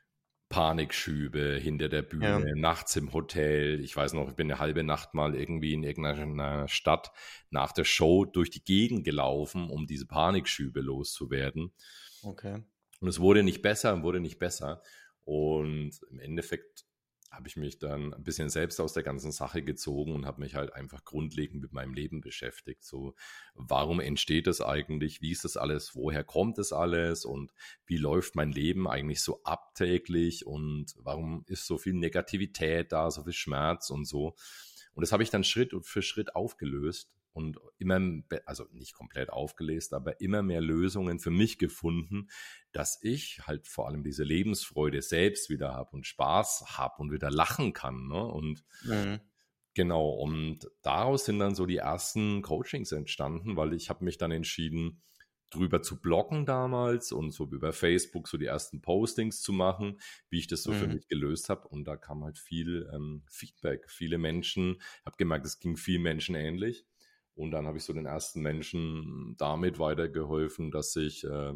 Panikschübe hinter der Ja. Bühne, nachts im Hotel. Ich weiß noch, ich bin eine halbe Nacht mal irgendwie in irgendeiner Stadt nach der Show durch die Gegend gelaufen, um diese Panikschübe loszuwerden. Okay. Und es wurde nicht besser und wurde nicht besser. Und im Endeffekt habe ich mich dann ein bisschen selbst aus der ganzen Sache gezogen und habe mich halt einfach grundlegend mit meinem Leben beschäftigt. So, warum entsteht das eigentlich? Wie ist das alles? Woher kommt das alles? Und wie läuft mein Leben eigentlich so abtäglich? Und warum ist so viel Negativität da, so viel Schmerz und so? Und das habe ich dann Schritt für Schritt aufgelöst und immer, also nicht komplett aufgelöst, aber immer mehr Lösungen für mich gefunden, dass ich halt vor allem diese Lebensfreude selbst wieder habe und Spaß habe und wieder lachen kann. Ne? Und Mhm. genau, und daraus sind dann so die ersten Coachings entstanden, weil ich habe mich dann entschieden, drüber zu bloggen damals und so über Facebook so die ersten Postings zu machen, wie ich das so für Mhm. mich gelöst habe. Und da kam halt viel ähm, Feedback. Viele Menschen, habe gemerkt, es ging vielen Menschen ähnlich. Und dann habe ich so den ersten Menschen damit weitergeholfen, dass ich äh,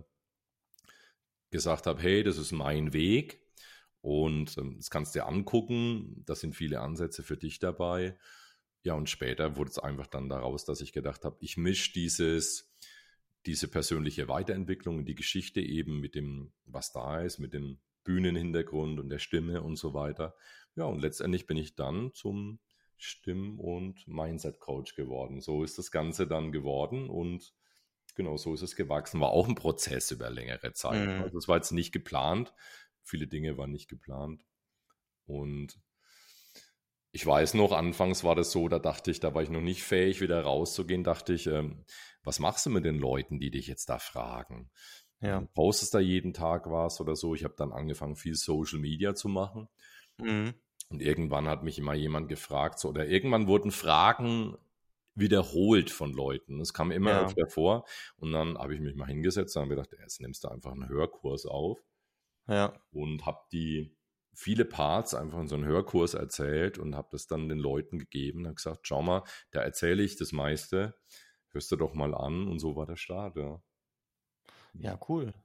gesagt habe, hey, das ist mein Weg und ähm, das kannst du dir angucken. Da sind viele Ansätze für dich dabei. Ja, und später wurde es einfach dann daraus, dass ich gedacht habe, ich mische dieses diese persönliche Weiterentwicklung in die Geschichte eben mit dem, was da ist, mit dem Bühnenhintergrund und der Stimme und so weiter. Ja, und letztendlich bin ich dann zum Stimm- und Mindset-Coach geworden. So ist das Ganze dann geworden und genau so ist es gewachsen. War auch ein Prozess über längere Zeit. Mhm. Also es war jetzt nicht geplant. Viele Dinge waren nicht geplant. Und ich weiß noch, anfangs war das so, da dachte ich, da war ich noch nicht fähig, wieder rauszugehen, dachte ich, ähm, was machst du mit den Leuten, die dich jetzt da fragen? Ja. Ähm, postest da jeden Tag was oder so? Ich habe dann angefangen, viel Social Media zu machen. Mhm. Und irgendwann hat mich immer jemand gefragt, so, oder irgendwann wurden Fragen wiederholt von Leuten. Es kam immer Ja. öfter vor. Und dann habe ich mich mal hingesetzt und habe gedacht, jetzt nimmst du einfach einen Hörkurs auf. Ja. Und habe die viele Parts einfach in so einen Hörkurs erzählt und habe das dann den Leuten gegeben und habe gesagt, schau mal, da erzähle ich das meiste, hörst du doch mal an und so war der Start, ja. Ja, cool.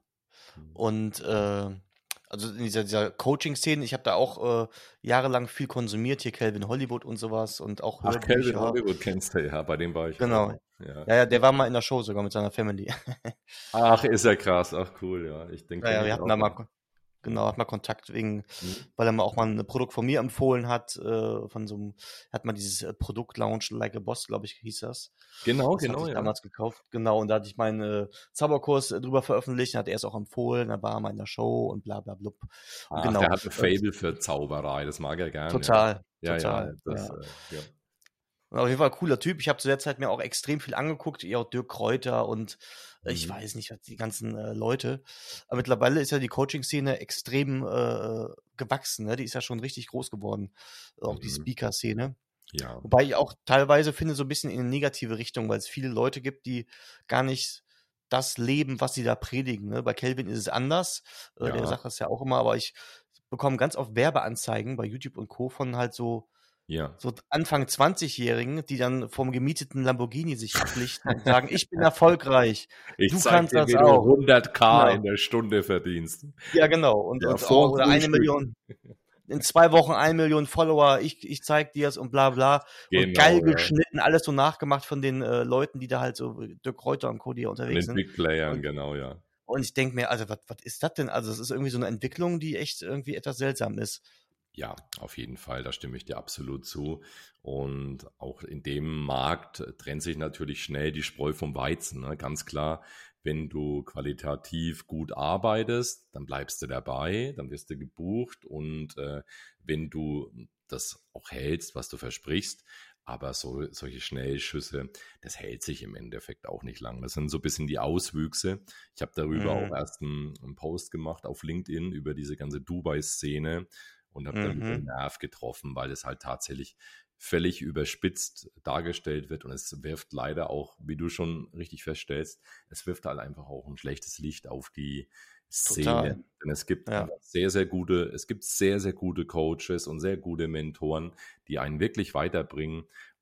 Und äh, also in dieser, dieser Coaching-Szene, ich habe da auch äh, jahrelang viel konsumiert, hier Calvin Hollywood und sowas und auch Ach, Calvin Hörbücher. Hollywood kennst du ja, bei dem war ich Genau. auch. Ja. Ja, ja, der war mal in der Show sogar mit seiner Family. Ach, ist ja krass, ach cool, ja. Ich denke, Ja, ja, kenn wir ich hatten auch. da mal, genau, hat mal Kontakt wegen, Mhm. weil er mal auch mal ein Produkt von mir empfohlen hat, äh, von so einem, hat mal dieses äh, Produkt Launch Like a Boss, glaube ich, hieß das. Genau, Das hatte genau, ich ja. damals gekauft, genau, und da hatte ich meinen äh, Zauberkurs äh, drüber veröffentlicht, hat er es auch empfohlen, da war er mal in der Show und bla bla blub. Und Ach, genau. der hat ein Und Faible für Zauberei, das mag er gerne. total, Ja, total. ja, das, Ja. äh, ja. Und auf jeden Fall ein cooler Typ. Ich habe zu der Zeit mir auch extrem viel angeguckt, eher auch Dirk Kräuter und äh, ich Mhm. weiß nicht, was die ganzen äh, Leute. Aber mittlerweile ist ja die Coaching-Szene extrem äh, gewachsen. Ne? Die ist ja schon richtig groß geworden. Auch die Mhm. Speaker-Szene. Ja, Wobei ich auch teilweise finde, so ein bisschen in eine negative Richtung, weil es viele Leute gibt, die gar nicht das leben, was sie da predigen. Ne? Bei Calvin ist es anders. Äh, Der ja, sagt das ja auch immer, aber ich bekomme ganz oft Werbeanzeigen bei YouTube und Co. von halt so ja. so Anfang zwanzig-Jährigen, die dann vom gemieteten Lamborghini sich ablichten und sagen, ich bin erfolgreich, Ich du zeig kannst dir, das wie du auch. hunderttausend Genau. in der Stunde verdienst. Ja, genau. Und, Ja, und vor oh, oder eine Frühstück. Million, in zwei Wochen eine Million Follower, ich, ich zeig dir's und bla bla. Und Genau, geil ja. geschnitten, alles so nachgemacht von den äh, Leuten, die da halt so, Dirk Kräuter und Co., die da Von unterwegs den sind. Big Playern, Und, genau, ja. und ich denke mir, also was was ist das denn? Also es ist irgendwie so eine Entwicklung, die echt irgendwie etwas seltsam ist. Ja, auf jeden Fall, da stimme ich dir absolut zu. Und auch in dem Markt trennt sich natürlich schnell die Spreu vom Weizen. Ne? Ganz klar, wenn du qualitativ gut arbeitest, dann bleibst du dabei, dann wirst du gebucht. Und äh, wenn du das auch hältst, was du versprichst, aber so, solche Schnellschüsse, das hält sich im Endeffekt auch nicht lang. Das sind so ein bisschen die Auswüchse. Ich habe darüber Mhm. auch erst einen, einen Post gemacht auf LinkedIn über diese ganze Dubai-Szene und habe da wieder den Mhm. Nerv getroffen, weil es halt tatsächlich völlig überspitzt dargestellt wird und es wirft leider auch, wie du schon richtig feststellst, es wirft halt einfach auch ein schlechtes Licht auf die Szene. Total. Denn es gibt Ja. einfach sehr, sehr gute, es gibt sehr, sehr gute Coaches und sehr gute Mentoren, die einen wirklich weiterbringen.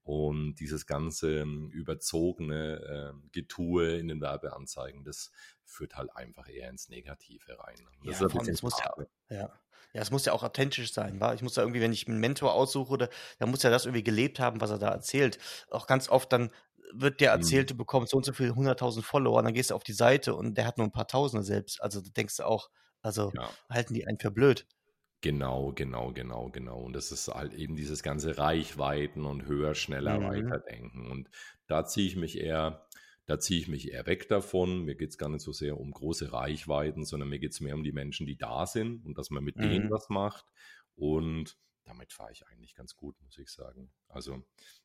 Und dieses ganze ähm, überzogene äh, Getue in den Werbeanzeigen, das führt halt einfach eher ins Negative rein. Und das Ja, ist ein vor allem, bisschen das muss ja, schade. ja. Ja, es muss ja auch authentisch sein, wa? Ich muss ja irgendwie, wenn ich einen Mentor aussuche, oder, dann muss ja das irgendwie gelebt haben, was er da erzählt. Auch ganz oft dann wird dir Mhm. erzählt, du bekommst so und so viel hunderttausend Follower, und dann gehst du auf die Seite und der hat nur ein paar Tausende selbst. Also da denkst du auch, also Ja. halten die einen für blöd. Genau, genau, genau, genau. Und das ist halt eben dieses ganze Reichweiten und höher, schneller, Mhm. weiterdenken. Und da ziehe ich mich eher, da ziehe ich mich eher weg davon. Mir geht es gar nicht so sehr um große Reichweiten, sondern mir geht es mehr um die Menschen, die da sind und dass man mit denen Mhm. was macht. Und damit fahre ich eigentlich ganz gut, muss ich sagen. Also,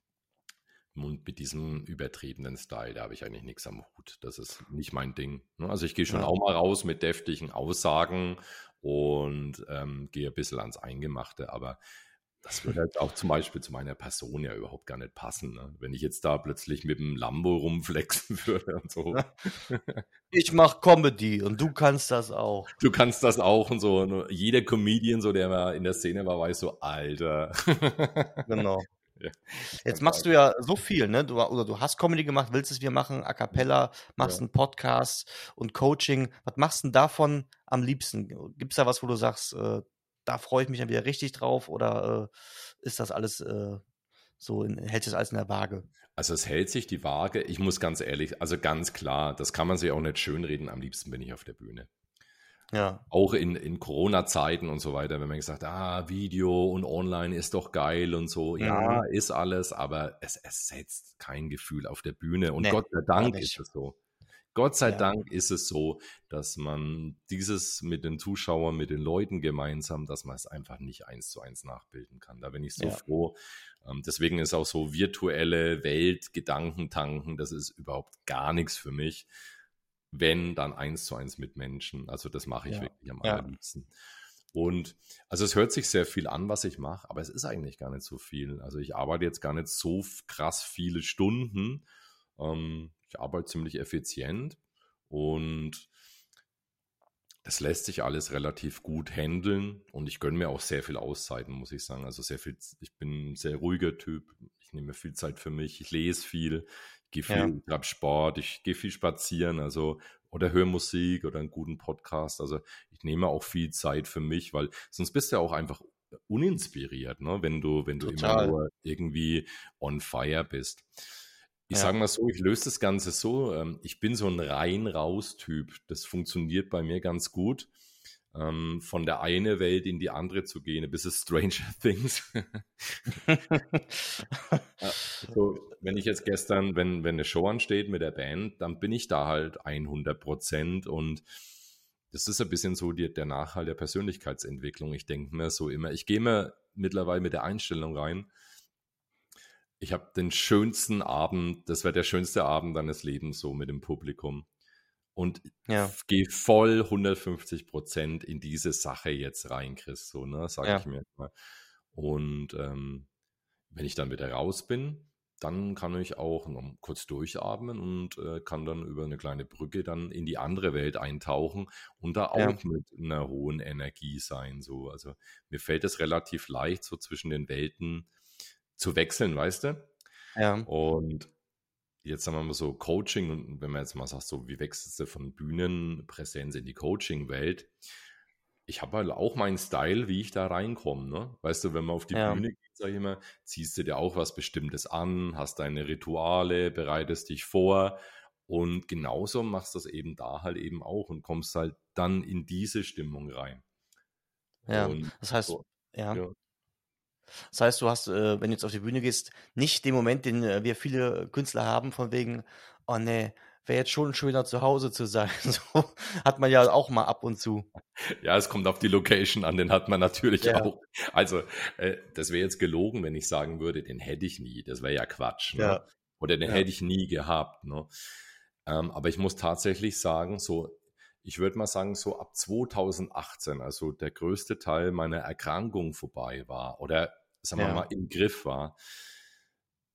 und mit diesem übertriebenen Style, da habe ich eigentlich nichts am Hut. Das ist nicht mein Ding. Ne? Also ich gehe schon Ja. auch mal raus mit deftigen Aussagen und ähm, gehe ein bisschen ans Eingemachte, aber das würde halt auch zum Beispiel zu meiner Person ja überhaupt gar nicht passen. Ne? Wenn ich jetzt da plötzlich mit dem Lambo rumflexen würde und so. Ich mache Comedy und du kannst das auch. Du kannst das auch und so. Ne? Jeder Comedian, so der mal in der Szene war, weiß so, Alter. Genau. Ja, Jetzt ganz machst du einfach. ja so viel, ne? Du, oder du hast Comedy gemacht, willst es wieder machen, A cappella, machst Ja. einen Podcast und Coaching. Was machst du denn davon am liebsten? Gibt es da was, wo du sagst, äh, da freue ich mich dann wieder richtig drauf, oder äh, ist das alles äh, so, in, hält das alles in der Waage? Also es hält sich die Waage. Ich muss ganz ehrlich, also ganz klar, das kann man sich auch nicht schönreden. Am liebsten bin ich auf der Bühne. Ja, Auch in, in Corona-Zeiten und so weiter, wenn man gesagt, ah, Video und online ist doch geil und so. Ja, mhm. ist alles, aber es ersetzt kein Gefühl auf der Bühne. Und Ne, Gott sei gar Dank ist nicht. es so. Gott sei Ja, Dank ist es so, dass man dieses mit den Zuschauern, mit den Leuten gemeinsam, dass man es einfach nicht eins zu eins nachbilden kann. Da bin ich so ja, froh. Ähm, Deswegen ist auch so virtuelle Welt, Gedankentanken, das ist überhaupt gar nichts für mich. Wenn, dann eins zu eins mit Menschen. Also das mache ich ja, wirklich am ja, allerliebsten. Und also es hört sich sehr viel an, was ich mache, aber es ist eigentlich gar nicht so viel. Also ich arbeite jetzt gar nicht so f- krass viele Stunden. Ähm, ich arbeite ziemlich effizient und das lässt sich alles relativ gut handeln und ich gönne mir auch sehr viel Auszeiten, muss ich sagen. Also sehr viel, ich bin ein sehr ruhiger Typ. Ich nehme mir viel Zeit für mich. Ich lese viel, ich gehe ja, viel, ich treibe Sport, ich gehe viel spazieren, also oder höre Musik oder einen guten Podcast. Also ich nehme auch viel Zeit für mich, weil sonst bist du ja auch einfach uninspiriert, ne? Wenn du, wenn du immer total. nur irgendwie on fire bist. Ich sage Ja, mal so, ich löse das Ganze so. Ähm, ich bin so ein rein-raus-Typ. Das funktioniert bei mir ganz gut. Ähm, von der eine Welt in die andere zu gehen, ein bisschen Stranger Things. Ja, so, wenn ich jetzt gestern, wenn, wenn eine Show ansteht mit der Band, dann bin ich da halt hundert Prozent und das ist ein bisschen so die, der Nachhalt der Persönlichkeitsentwicklung. Ich denke mir so immer, ich gehe mir mittlerweile mit der Einstellung rein, ich habe den schönsten Abend, das wäre der schönste Abend deines Lebens so mit dem Publikum und ja, gehe voll hundertfünfzig Prozent in diese Sache jetzt rein, Chris, so, ne, sage ich ja, mir immer. Und ähm, wenn ich dann wieder raus bin, dann kann ich auch noch kurz durchatmen und äh, kann dann über eine kleine Brücke dann in die andere Welt eintauchen und da ja, auch mit einer hohen Energie sein. So. Also mir fällt es relativ leicht, so zwischen den Welten zu wechseln, weißt du? ja, Und jetzt sagen wir mal so Coaching und wenn man jetzt mal sagt, so wie wechselst du von Bühnenpräsenz in die Coaching-Welt? Ich habe halt auch meinen Style, wie ich da reinkomme, ne? Weißt du, wenn man auf die ja, Bühne geht, sag ich immer, ziehst du dir auch was Bestimmtes an, hast deine Rituale, bereitest dich vor und genauso machst du das eben da halt eben auch und kommst halt dann in diese Stimmung rein. ja. Und Das heißt, so, ja. ja. Das heißt, du hast, äh, wenn du jetzt auf die Bühne gehst, nicht den Moment, den äh, wir viele Künstler haben, von wegen, oh nee, wäre jetzt schon schöner zu Hause zu sein. So hat man ja auch mal ab und zu. Ja, es kommt auf die Location an, den hat man natürlich Ja, auch. Also, äh, das wäre jetzt gelogen, wenn ich sagen würde, den hätte ich nie. Das wäre ja Quatsch, ne? ja, Oder den ja, hätte ich nie gehabt, ne? Ähm, aber ich muss tatsächlich sagen, so, ich würde mal sagen, so ab zweitausendachtzehn, also der größte Teil meiner Erkrankung vorbei war oder sagen wir mal ja, im Griff war.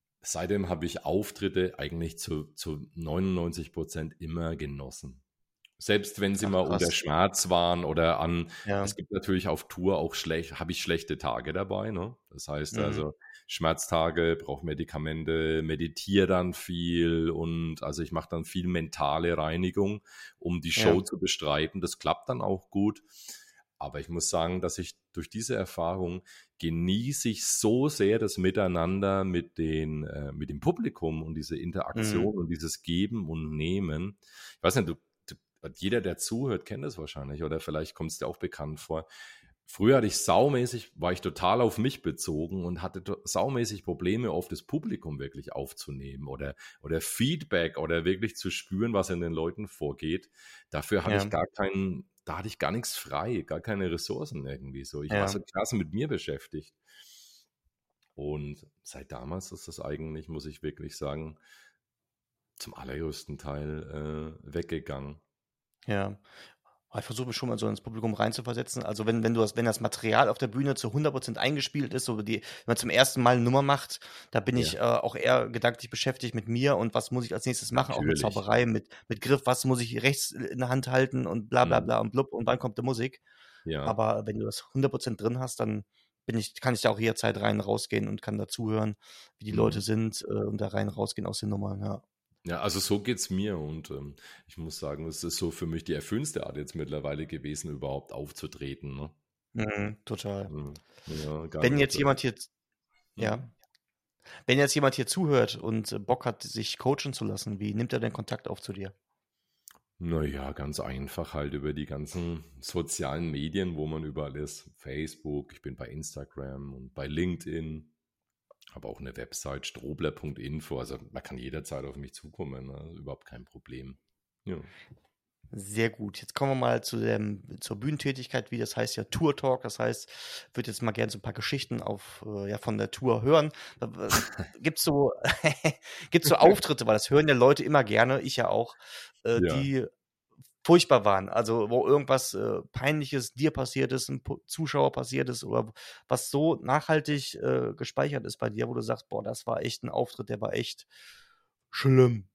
Seitdem habe ich Auftritte eigentlich zu, zu neunundneunzig Prozent immer genossen. Selbst wenn sie Ach, mal krass. unter Schmerz waren oder an, Ja. es gibt natürlich auf Tour auch schlecht, habe ich schlechte Tage dabei, ne? Das heißt Mhm. also Schmerztage, brauche Medikamente, meditiere dann viel und also ich mache dann viel mentale Reinigung, um die Show Ja. zu bestreiten. Das klappt dann auch gut. Aber ich muss sagen, dass ich durch diese Erfahrung genieße ich so sehr das Miteinander mit, den, äh, mit dem Publikum und diese Interaktion Mhm. und dieses Geben und Nehmen. Ich weiß nicht, du, du, jeder, der zuhört, kennt das wahrscheinlich oder vielleicht kommt es dir auch bekannt vor. Früher hatte ich saumäßig, war ich total auf mich bezogen und hatte to- saumäßig Probleme, auf das Publikum wirklich aufzunehmen oder, oder Feedback oder wirklich zu spüren, was in den Leuten vorgeht. Dafür hatte Ja. ich gar keinen, da hatte ich gar nichts frei, gar keine Ressourcen irgendwie so. Ich war so Ja. krass mit mir beschäftigt. Und seit damals ist das eigentlich, muss ich wirklich sagen, zum allergrößten Teil äh, weggegangen. Ja. Aber ich versuche mich schon mal so ins Publikum reinzuversetzen. Also wenn, wenn du das, wenn das Material auf der Bühne zu hundert Prozent eingespielt ist, so die, wenn man zum ersten Mal eine Nummer macht, da bin Ja. ich äh, auch eher gedanklich beschäftigt mit mir und was muss ich als nächstes machen, auch mit Natürlich. Zauberei, mit, mit Griff, was muss ich rechts in der Hand halten und bla bla Mhm. bla und blub und wann kommt die Musik. Ja. Aber wenn du das hundert Prozent drin hast, dann bin ich, kann ich da auch jederzeit rein rausgehen und kann da zuhören, wie die Mhm. Leute sind äh, und da rein rausgehen aus den Nummern, ja. Ja, also so geht's mir und ähm, ich muss sagen, es ist so für mich die erfüllendste Art jetzt mittlerweile gewesen, überhaupt aufzutreten. Ne? Mhm, total. Mhm. Ja, gar Wenn nicht jetzt so. jemand hier, Mhm. ja, wenn jetzt jemand hier zuhört und äh, Bock hat, sich coachen zu lassen, wie nimmt er denn Kontakt auf zu dir? Naja, ganz einfach halt über die ganzen sozialen Medien, wo man überall ist. Facebook, ich bin bei Instagram und bei LinkedIn. Habe auch eine Website, strobler punkt info. Also man kann jederzeit auf mich zukommen. Ne? Überhaupt kein Problem. Ja. Sehr gut. Jetzt kommen wir mal zu dem, zur Bühnentätigkeit, wie das heißt ja Tour Talk. Das heißt, ich würde jetzt mal gerne so ein paar Geschichten auf, äh, ja, von der Tour hören. Gibt es so, gibt's so Auftritte, weil das hören ja Leute immer gerne, ich ja auch, äh, Ja. die furchtbar waren. Also wo irgendwas äh, Peinliches dir passiert ist, einem Pu- Zuschauer passiert ist oder was so nachhaltig äh, gespeichert ist bei dir, wo du sagst, boah, das war echt ein Auftritt, der war echt schlimm.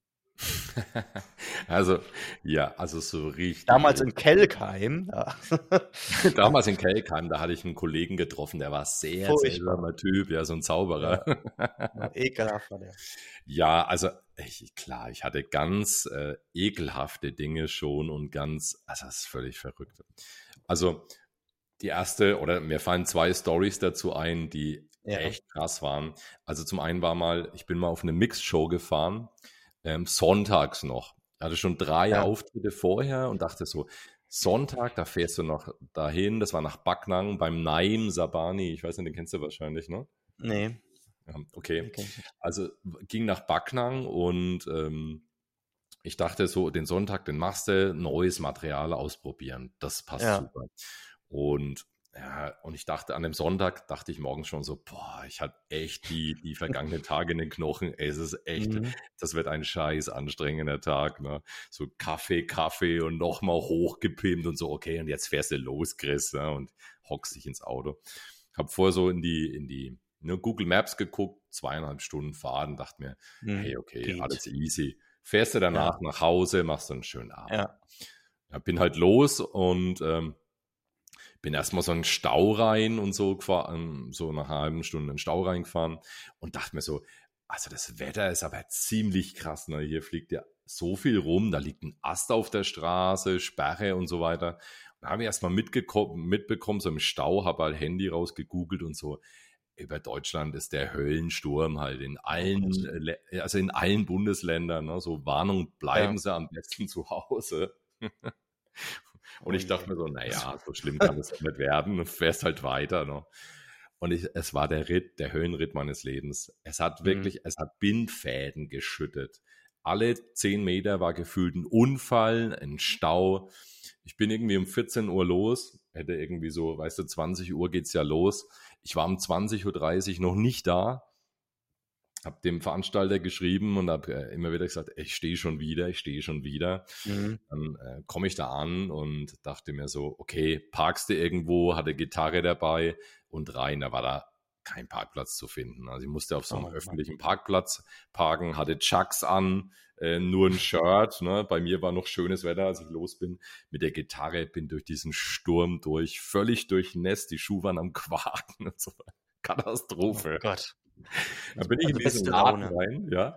Also, ja, also so richtig. Damals in Kelkheim. Ja. Damals in Kelkheim, da hatte ich einen Kollegen getroffen, der war sehr Furchtbar. seltsamer Typ, ja, so ein Zauberer. Ja, ekelhaft war der. Ja, also ich, klar, ich hatte ganz äh, ekelhafte Dinge schon und ganz, also das ist völlig verrückt. Also die erste, oder mir fallen zwei Stories dazu ein, die Ja. echt krass waren. Also zum einen war mal, ich bin mal auf eine Mixshow gefahren, ähm, sonntags noch. Ich hatte schon drei Ja. Auftritte vorher und dachte so, Sonntag, da fährst du noch dahin, das war nach Backnang beim Naim Sabani, ich weiß nicht, den kennst du wahrscheinlich, ne? Nee, Ja, okay. den kenn ich nicht. Also ging nach Backnang und ähm, ich dachte so, den Sonntag, den machst du, neues Material ausprobieren. Das passt Ja. super. Und ja, und ich dachte, an dem Sonntag dachte ich morgens schon so, boah, ich hatte echt die, die vergangenen Tage in den Knochen. Ey, es ist echt, Mhm. das wird ein scheiß anstrengender Tag. Ne? So Kaffee, Kaffee und nochmal hochgepimpt und so, okay, und jetzt fährst du los, Chris, ne? Und hockst dich ins Auto. Hab vorher so in die, in die ne, Google Maps geguckt, zweieinhalb Stunden fahren, dachte mir, Mhm. hey, okay, Geht. alles easy. Fährst du danach nach Hause, machst du einen schönen Abend. Ja. Ja, bin halt los und ähm, bin erstmal so einen Stau rein und so gefahren, so nach einer halben Stunde in den Stau reingefahren und dachte mir so, also das Wetter ist aber ziemlich krass, ne? Hier fliegt ja so viel rum, da liegt ein Ast auf der Straße, Sperre und so weiter. Und da habe ich erstmal mitbekommen, so im Stau, habe halt Handy rausgegoogelt und so, über Deutschland ist der Höllensturm halt in allen, äh, also in allen Bundesländern, ne? So Warnung, bleiben Ja. Sie am besten zu Hause. Und Oh ich dachte je. mir so, naja, so schlimm kann es nicht werden. Du fährst halt weiter. Ne? Und ich, es war der Ritt, der Höhenritt meines Lebens. Es hat Mhm. wirklich, es hat Bindfäden geschüttet. Alle zehn Meter war gefühlt ein Unfall, ein Stau. Ich bin irgendwie um vierzehn Uhr los, hätte irgendwie so, weißt du, zwanzig Uhr geht's ja los. Ich war um zwanzig Uhr dreißig noch nicht da. Habe dem Veranstalter geschrieben und habe äh, immer wieder gesagt, ich stehe schon wieder, ich stehe schon wieder. Mhm. Dann äh, komme ich da an und dachte mir so, okay, parkst du irgendwo, hatte Gitarre dabei und rein. Da war da kein Parkplatz zu finden. Also ich musste auf so einem Oh, öffentlichen Parkplatz parken, hatte Chucks an, äh, nur ein Shirt. Ne? Bei mir war noch schönes Wetter, als ich los bin. Mit der Gitarre bin durch diesen Sturm durch, völlig durchnässt, die Schuhe waren am Quaken und so. Katastrophe. Oh Gott. Dann bin ich Also in diesen beste Laden Laune. rein, ja.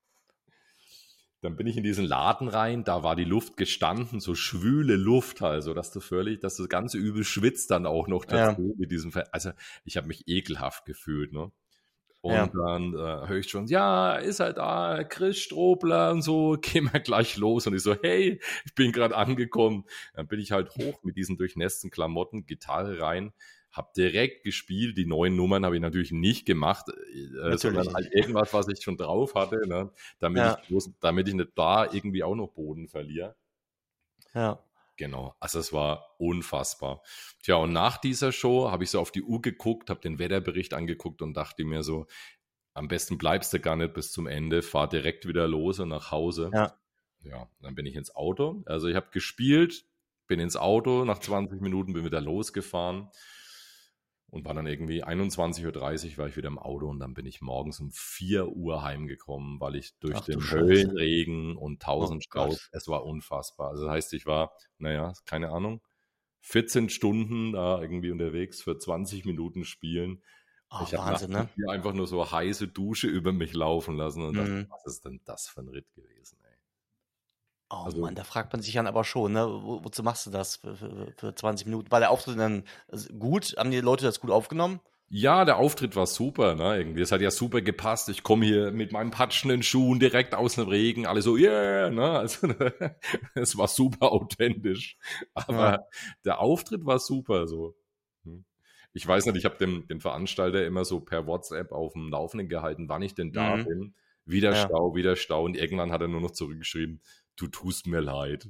Dann bin ich in diesen Laden rein, da war die Luft gestanden, so schwüle Luft halt, so dass du völlig, dass du ganz übel schwitzt dann auch noch dazu Ja. mit diesem, Ver also ich habe mich ekelhaft gefühlt, ne? Und Ja. dann äh, höre ich schon, ja, ist halt da, Chris Strobler und so, gehen wir gleich los. Und ich so, hey, ich bin gerade angekommen. Dann bin ich halt hoch mit diesen durchnässten Klamotten, Gitarre rein, hab direkt gespielt. Die neuen Nummern habe ich natürlich nicht gemacht, äh, sondern nicht. halt irgendwas, was ich schon drauf hatte, ne? damit, Ja. ich bloß, damit ich nicht da irgendwie auch noch Boden verliere. Ja. Genau, also es war unfassbar. Tja, und nach dieser Show habe ich so auf die Uhr geguckt, habe den Wetterbericht angeguckt und dachte mir so, am besten bleibst du gar nicht bis zum Ende, fahr direkt wieder los und nach Hause. Ja. Ja, dann bin ich ins Auto. Also ich habe gespielt, bin ins Auto, nach zwanzig Minuten bin wieder losgefahren und war dann irgendwie einundzwanzig Uhr dreißig war ich wieder im Auto und dann bin ich morgens um vier Uhr heimgekommen, weil ich durch Ach du den Scheiße. Höllenregen und tausend Oh Gott. Staus, es war unfassbar. Also das heißt, ich war, naja, keine Ahnung, vierzehn Stunden da irgendwie unterwegs für zwanzig Minuten spielen. Oh, Ich habe Wahnsinn, nachts ne? einfach nur so heiße Dusche über mich laufen lassen und dachte, Mhm. was ist denn das für ein Ritt gewesen, ey? Oh Also- Mann, da fragt man sich dann aber schon, ne? Wo, wozu machst du das für, für, für zwanzig Minuten? War der Auftritt dann gut? Haben die Leute das gut aufgenommen? Ja, der Auftritt war super, ne? Irgendwie, es hat ja super gepasst. Ich komme hier mit meinen patschenden Schuhen direkt aus dem Regen, alle so, yeah, ne? Also, es war super authentisch. Aber Ja. der Auftritt war super, so. Hm. Ich weiß nicht, ich habe dem, dem Veranstalter immer so per WhatsApp auf dem Laufenden gehalten, wann ich denn da Mhm. bin. Wieder Ja. Stau, wieder Stau. Und irgendwann hat er nur noch zurückgeschrieben, du tust mir leid.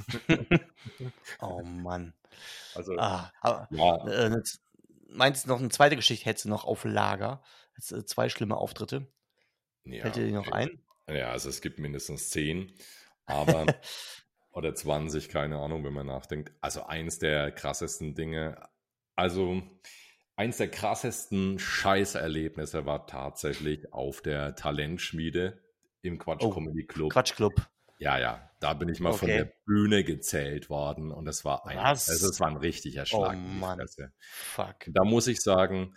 Oh Mann. Also, Ah, aber ja, äh, jetzt, meinst du noch eine zweite Geschichte hättest du noch auf Lager? Jetzt, äh, zwei schlimme Auftritte. ja, Fällt dir die noch okay. ein? Ja, also es gibt mindestens zehn, aber oder zwanzig, keine Ahnung, wenn man nachdenkt. Also eins der krassesten Dinge, also eins der krassesten Scheißerlebnisse war tatsächlich auf der Talentschmiede im Quatsch Oh, Comedy Club. Quatschclub. Ja, ja, da bin ich mal von Okay. der Bühne gezählt worden und das war ein, Was? also es war ein richtiger Oh Schlag in die Mann. Fresse. Fuck. Da muss ich sagen,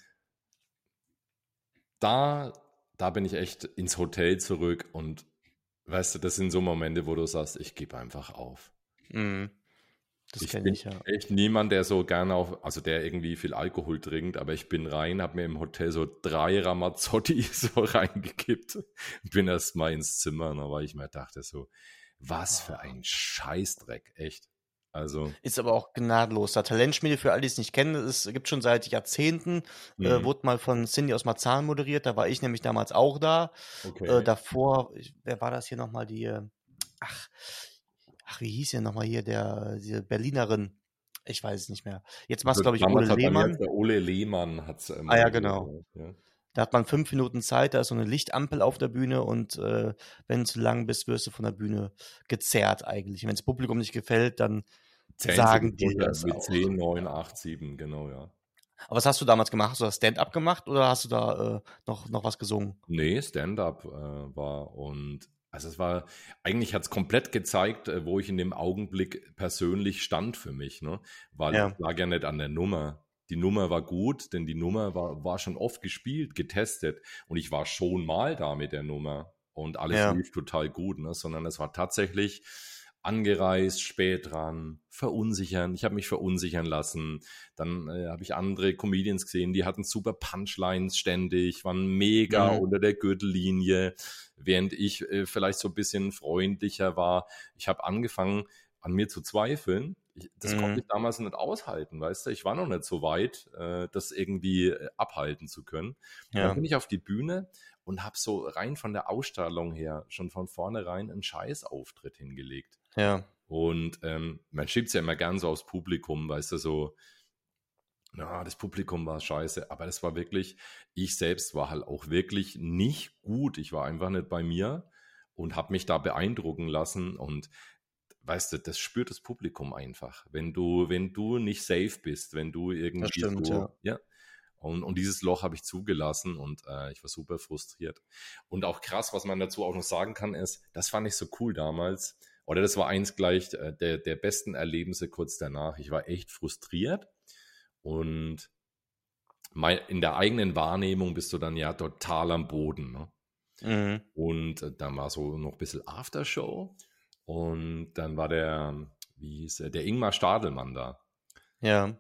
da, da bin ich echt ins Hotel zurück und weißt du, das sind so Momente, wo du sagst, ich gebe einfach auf. Mhm. Das Ich kenne bin ich, ja. echt niemand, der so gerne auf, also der irgendwie viel Alkohol trinkt, aber ich bin rein, habe mir im Hotel so drei Ramazzotti so reingekippt und bin erst mal ins Zimmer, ne, weil ich mir dachte so, was für ein Scheißdreck, echt. Also, Ist aber auch gnadenlos. Da Talentschmiede, für alle, die es nicht kennen, es gibt schon seit Jahrzehnten, äh, mhm, wurde mal von Cindy aus Marzahn moderiert, da war ich nämlich damals auch da. Äh, okay. davor, ich, wer war das hier nochmal, die, äh, ach, ach, wie hieß hier nochmal hier, der, diese Berlinerin, ich weiß es nicht mehr. Jetzt machst Also, glaube ich, Ole damals hat bei mir Lehmann. jetzt der Ole Lehmann hat's äh, Ah ja, moderiert, genau. ja. Da hat man fünf Minuten Zeit, da ist so eine Lichtampel auf der Bühne und äh, wenn du zu lang bist, wirst du von der Bühne gezerrt eigentlich. Wenn das Publikum nicht gefällt, dann Zählen sagen Sie die runter das mit auch. zehn, neun, acht, sieben, genau, ja. Aber was hast du damals gemacht? Hast du das Stand-up gemacht oder hast du da äh, noch, noch was gesungen? Nee, Stand-up äh, war und also es war, eigentlich hat es komplett gezeigt, äh, wo ich in dem Augenblick persönlich stand für mich, ne? Weil Ja. es lag ja nicht an der Nummer. Die Nummer war gut, denn die Nummer war, war schon oft gespielt, getestet und ich war schon mal da mit der Nummer und alles Ja. lief total gut, ne? Sondern es war tatsächlich angereist, spät dran, verunsichern. Ich habe mich verunsichern lassen. Dann äh, habe ich andere Comedians gesehen, die hatten super Punchlines ständig, waren mega Mhm. unter der Gürtellinie, während ich äh, vielleicht so ein bisschen freundlicher war. Ich habe angefangen, an mir zu zweifeln. Ich, das konnte Mhm. ich damals nicht aushalten, weißt du? Ich war noch nicht so weit, äh, das irgendwie äh, abhalten zu können. Und dann Ja. bin ich auf die Bühne und habe so rein von der Ausstrahlung her schon von vornherein einen Scheißauftritt hingelegt. Ja. Und ähm, man schiebt es ja immer gern so aufs Publikum, weißt du, so, na, das Publikum war scheiße, aber das war wirklich, ich selbst war halt auch wirklich nicht gut. Ich war einfach nicht bei mir und habe mich da beeindrucken lassen und weißt du, das spürt das Publikum einfach. Wenn du, wenn du nicht safe bist, wenn du irgendwie Das stimmt, so, ja. ja. Und, und dieses Loch habe ich zugelassen und äh, ich war super frustriert. Und auch krass, was man dazu auch noch sagen kann, ist, das fand ich so cool damals, oder das war eins gleich äh, der, der besten Erlebnisse kurz danach. Ich war echt frustriert und mein, in der eigenen Wahrnehmung bist du dann ja total am Boden. Ne? Mhm. Und äh, dann war so noch ein bisschen Aftershow und dann war der, wie hieß er, der Ingmar Stadelmann da. Ja.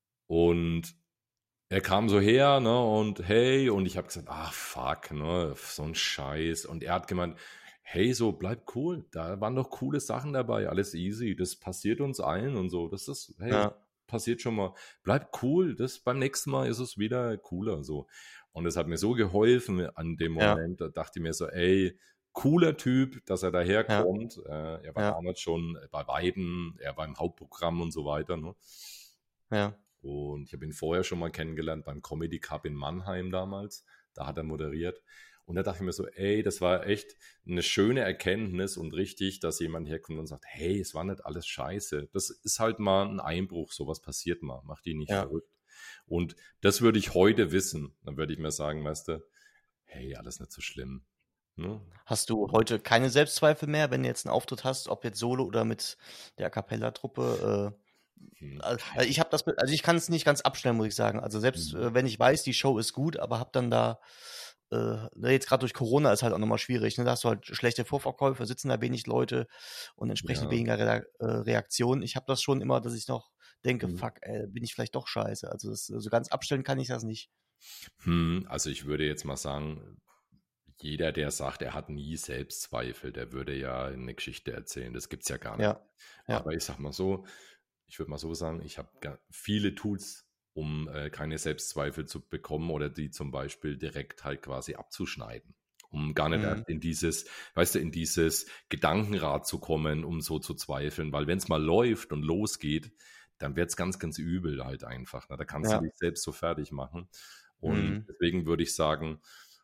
Und er kam so her, ne, und hey, und ich habe gesagt, ah, fuck, ne, so ein Scheiß. Und er hat gemeint, hey, so, bleib cool, da waren doch coole Sachen dabei, alles easy, das passiert uns allen und so, das ist, hey, Ja. passiert schon mal, bleib cool, das beim nächsten Mal ist es wieder cooler, so. Und es hat mir so geholfen an dem Ja. Moment, da dachte ich mir so, ey, cooler Typ, dass er daherkommt. Ja. Äh, er war Ja. damals schon bei Weiden, er war im Hauptprogramm und so weiter, ne. Ja. Und ich habe ihn vorher schon mal kennengelernt beim Comedy Cup in Mannheim damals. Da hat er moderiert. Und da dachte ich mir so, ey, das war echt eine schöne Erkenntnis und richtig, dass jemand herkommt und sagt, hey, es war nicht alles scheiße. Das ist halt mal ein Einbruch, sowas passiert mal, macht die nicht Ja. verrückt. Und das würde ich heute wissen. Dann würde ich mir sagen, weißt du, hey, alles nicht so schlimm. Ne? Hast du heute keine Selbstzweifel mehr, wenn du jetzt einen Auftritt hast, ob jetzt Solo oder mit der A Cappella-Truppe? Äh, Hm, also kein- ich habe das, also ich kann es nicht ganz abstellen, muss ich sagen. Also selbst Mhm. äh, wenn ich weiß, die Show ist gut, aber habe dann da äh, ne, jetzt gerade durch Corona ist halt auch nochmal schwierig. Ne? Da hast du halt schlechte Vorverkäufe, sitzen da wenig Leute und entsprechend Ja. weniger Rea äh, Reaktionen. Ich habe das schon immer, dass ich noch denke, Mhm. fuck, ey, bin ich vielleicht doch scheiße. Also das, so ganz abstellen kann ich das nicht. Hm, also ich würde jetzt mal sagen, jeder, der sagt, er hat nie Selbstzweifel, der würde ja eine Geschichte erzählen. Das gibt es ja gar nicht. Ja, ja, Aber ich sag mal so, ich würde mal so sagen, ich habe ga- viele Tools, um äh, keine Selbstzweifel zu bekommen oder die zum Beispiel direkt halt quasi abzuschneiden. Um gar nicht Mhm. erst in dieses, weißt du, in dieses Gedankenrad zu kommen, um so zu zweifeln. Weil wenn es mal läuft und losgeht, dann wird es ganz, ganz übel halt einfach. Ne? Da kannst Ja. du dich selbst so fertig machen. Und Mhm. deswegen würde ich sagen,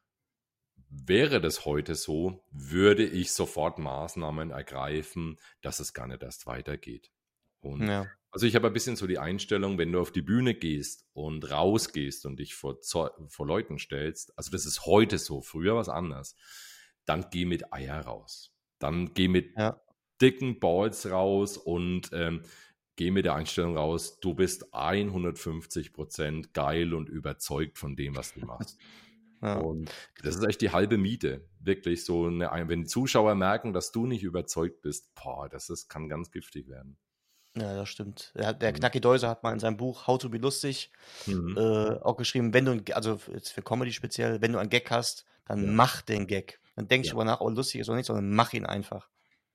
wäre das heute so, würde ich sofort Maßnahmen ergreifen, dass es gar nicht erst weitergeht. Und Ja. also ich habe ein bisschen so die Einstellung, wenn du auf die Bühne gehst und rausgehst und dich vor, Zeu- vor Leuten stellst, also das ist heute so, früher war es anders, dann geh mit Eier raus. Dann geh mit Ja. dicken Balls raus und ähm, geh mit der Einstellung raus, du bist hundertfünfzig Prozent geil und überzeugt von dem, was du machst. Ja. Und das ist echt die halbe Miete. Wirklich so, eine, wenn die Zuschauer merken, dass du nicht überzeugt bist, boah, das ist, kann ganz giftig werden. Ja, das stimmt. Der, der Mhm. Knacki Deuser hat mal in seinem Buch How to be lustig Mhm. äh, auch geschrieben, wenn du, ein, also jetzt für Comedy speziell, wenn du einen Gag hast, dann Ja. mach den Gag. Dann denk nicht Ja. drüber nach, oh, lustig ist oder nicht, sondern mach ihn einfach.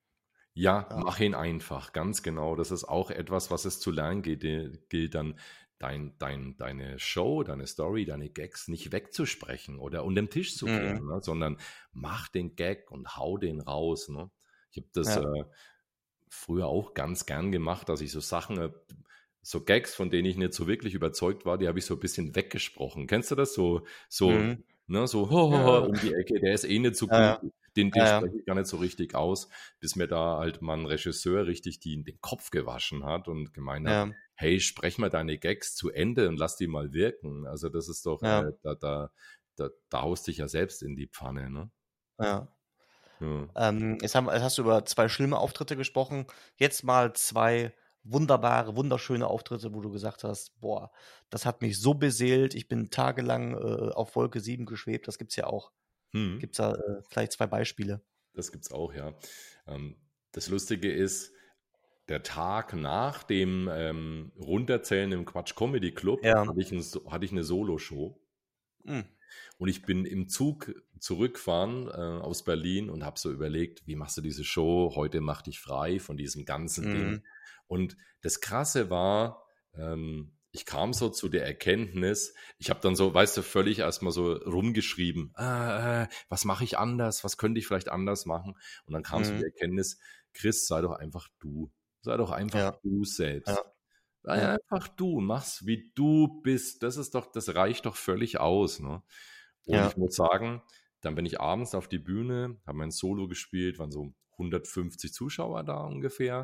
Ja, Ja. mach ihn einfach, ganz genau. Das ist auch etwas, was es zu lernen gilt, gilt dann dein, dein, deine Show, deine Story, deine Gags nicht wegzusprechen oder unter den Tisch zu Mhm. kehren, ne? Sondern mach den Gag und hau den raus. Ne? Ich habe das Ja. äh, früher auch ganz gern gemacht, dass ich so Sachen, äh, so Gags, von denen ich nicht so wirklich überzeugt war, die habe ich so ein bisschen weggesprochen. Kennst du das? So, so, Mhm. ne, so ho, ho, ho, Ja. um die Ecke, der ist eh nicht so Ja, gut. Den, den Ja, ja. spreche ich gar nicht so richtig aus, bis mir da halt mal ein Regisseur richtig die, den Kopf gewaschen hat und gemeint hat, Ja. hey, sprech mal deine Gags zu Ende und lass die mal wirken. Also das ist doch, Ja. äh, da, da, da, da haust dich ja selbst in die Pfanne, ne? Ja. Ja. Ähm, jetzt, haben, jetzt hast du über zwei schlimme Auftritte gesprochen. Jetzt mal zwei wunderbare, wunderschöne Auftritte, wo du gesagt hast, boah, das hat mich so beseelt, ich bin tagelang äh, auf Wolke sieben geschwebt. Das gibt's ja auch. Hm. Gibt's da äh, vielleicht zwei Beispiele? Das gibt's auch, ja. Ähm, das Lustige ist, der Tag nach dem ähm, Runterzählen im Quatsch Comedy Club Ja. hatte ich, ein, So- hatte ich eine Solo-Show. Mhm. Und ich bin im Zug zurückfahren äh, aus Berlin und habe so überlegt, wie machst du diese Show? Heute mach dich frei von diesem ganzen Mhm. Ding. Und das Krasse war, ähm, ich kam so zu der Erkenntnis, ich habe dann so, weißt du, völlig erstmal so rumgeschrieben, äh, äh, was mache ich anders? Was könnte ich vielleicht anders machen? Und dann kam so die Mhm. Erkenntnis, Chris, sei doch einfach du. Sei doch einfach Ja. du selbst. Ja. Sei Ja. einfach du, mach's wie du bist. Das ist doch, das reicht doch völlig aus, ne? Und Ja. ich muss sagen, dann bin ich abends auf die Bühne, habe mein Solo gespielt, waren so hundertfünfzig Zuschauer da ungefähr.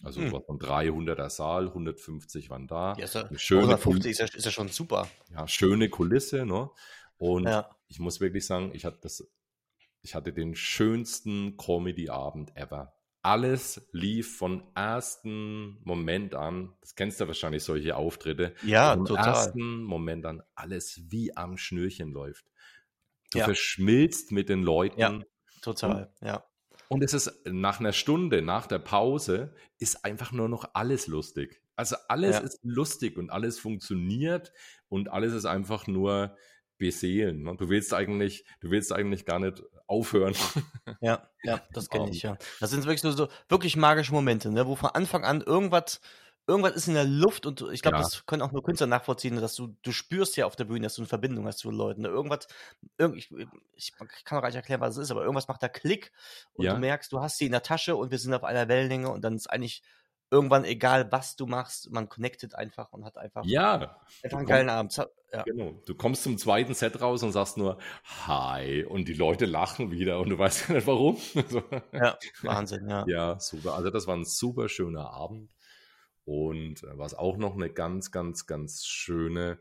Also Hm. was ein dreihunderter Saal, hundertfünfzig waren da. Ja, ist ja, Eine schöne, hundertfünfzig ist ja, ist ja schon super. ja, schöne Kulisse, ne? Und Ja. ich muss wirklich sagen, ich hatte das, ich hatte den schönsten Comedy-Abend ever. Alles lief von ersten Moment an. Das kennst du wahrscheinlich, solche Auftritte. Ja, Vom total. ersten Moment an alles wie am Schnürchen läuft. Du Ja. verschmilzt mit den Ja, Leuten. Und, total. Ja. und es ist nach einer Stunde, nach der Pause, ist einfach nur noch alles lustig. Also alles Ja. ist lustig und alles funktioniert und alles ist einfach nur beseelen. Ne? Du willst eigentlich, du willst eigentlich gar nicht aufhören. Ja, ja, das kenne ich, ja. Das sind wirklich nur so wirklich magische Momente, ne, wo von Anfang an irgendwas, irgendwas ist in der Luft und du- ich glaube, Ja. das können auch nur Künstler nachvollziehen, dass du, du spürst ja auf der Bühne, dass du eine Verbindung hast zu den Leuten. Ne? Irgendwas, irgend, ich, ich kann auch gar nicht erklären, was es ist, aber irgendwas macht da Klick und Ja. du merkst, du hast sie in der Tasche und wir sind auf einer Wellenlänge und dann ist eigentlich irgendwann egal, was du machst, man connectet einfach und hat einfach, Ja, einfach du einen komm- geilen Abend. Ja, genau. Du kommst zum zweiten Set raus und sagst nur Hi und die Leute lachen wieder und du weißt ja nicht warum. So. ja, Wahnsinn, ja. Ja, super. Also das war ein super schöner Abend. Und äh, was auch noch eine ganz, ganz, ganz schöne,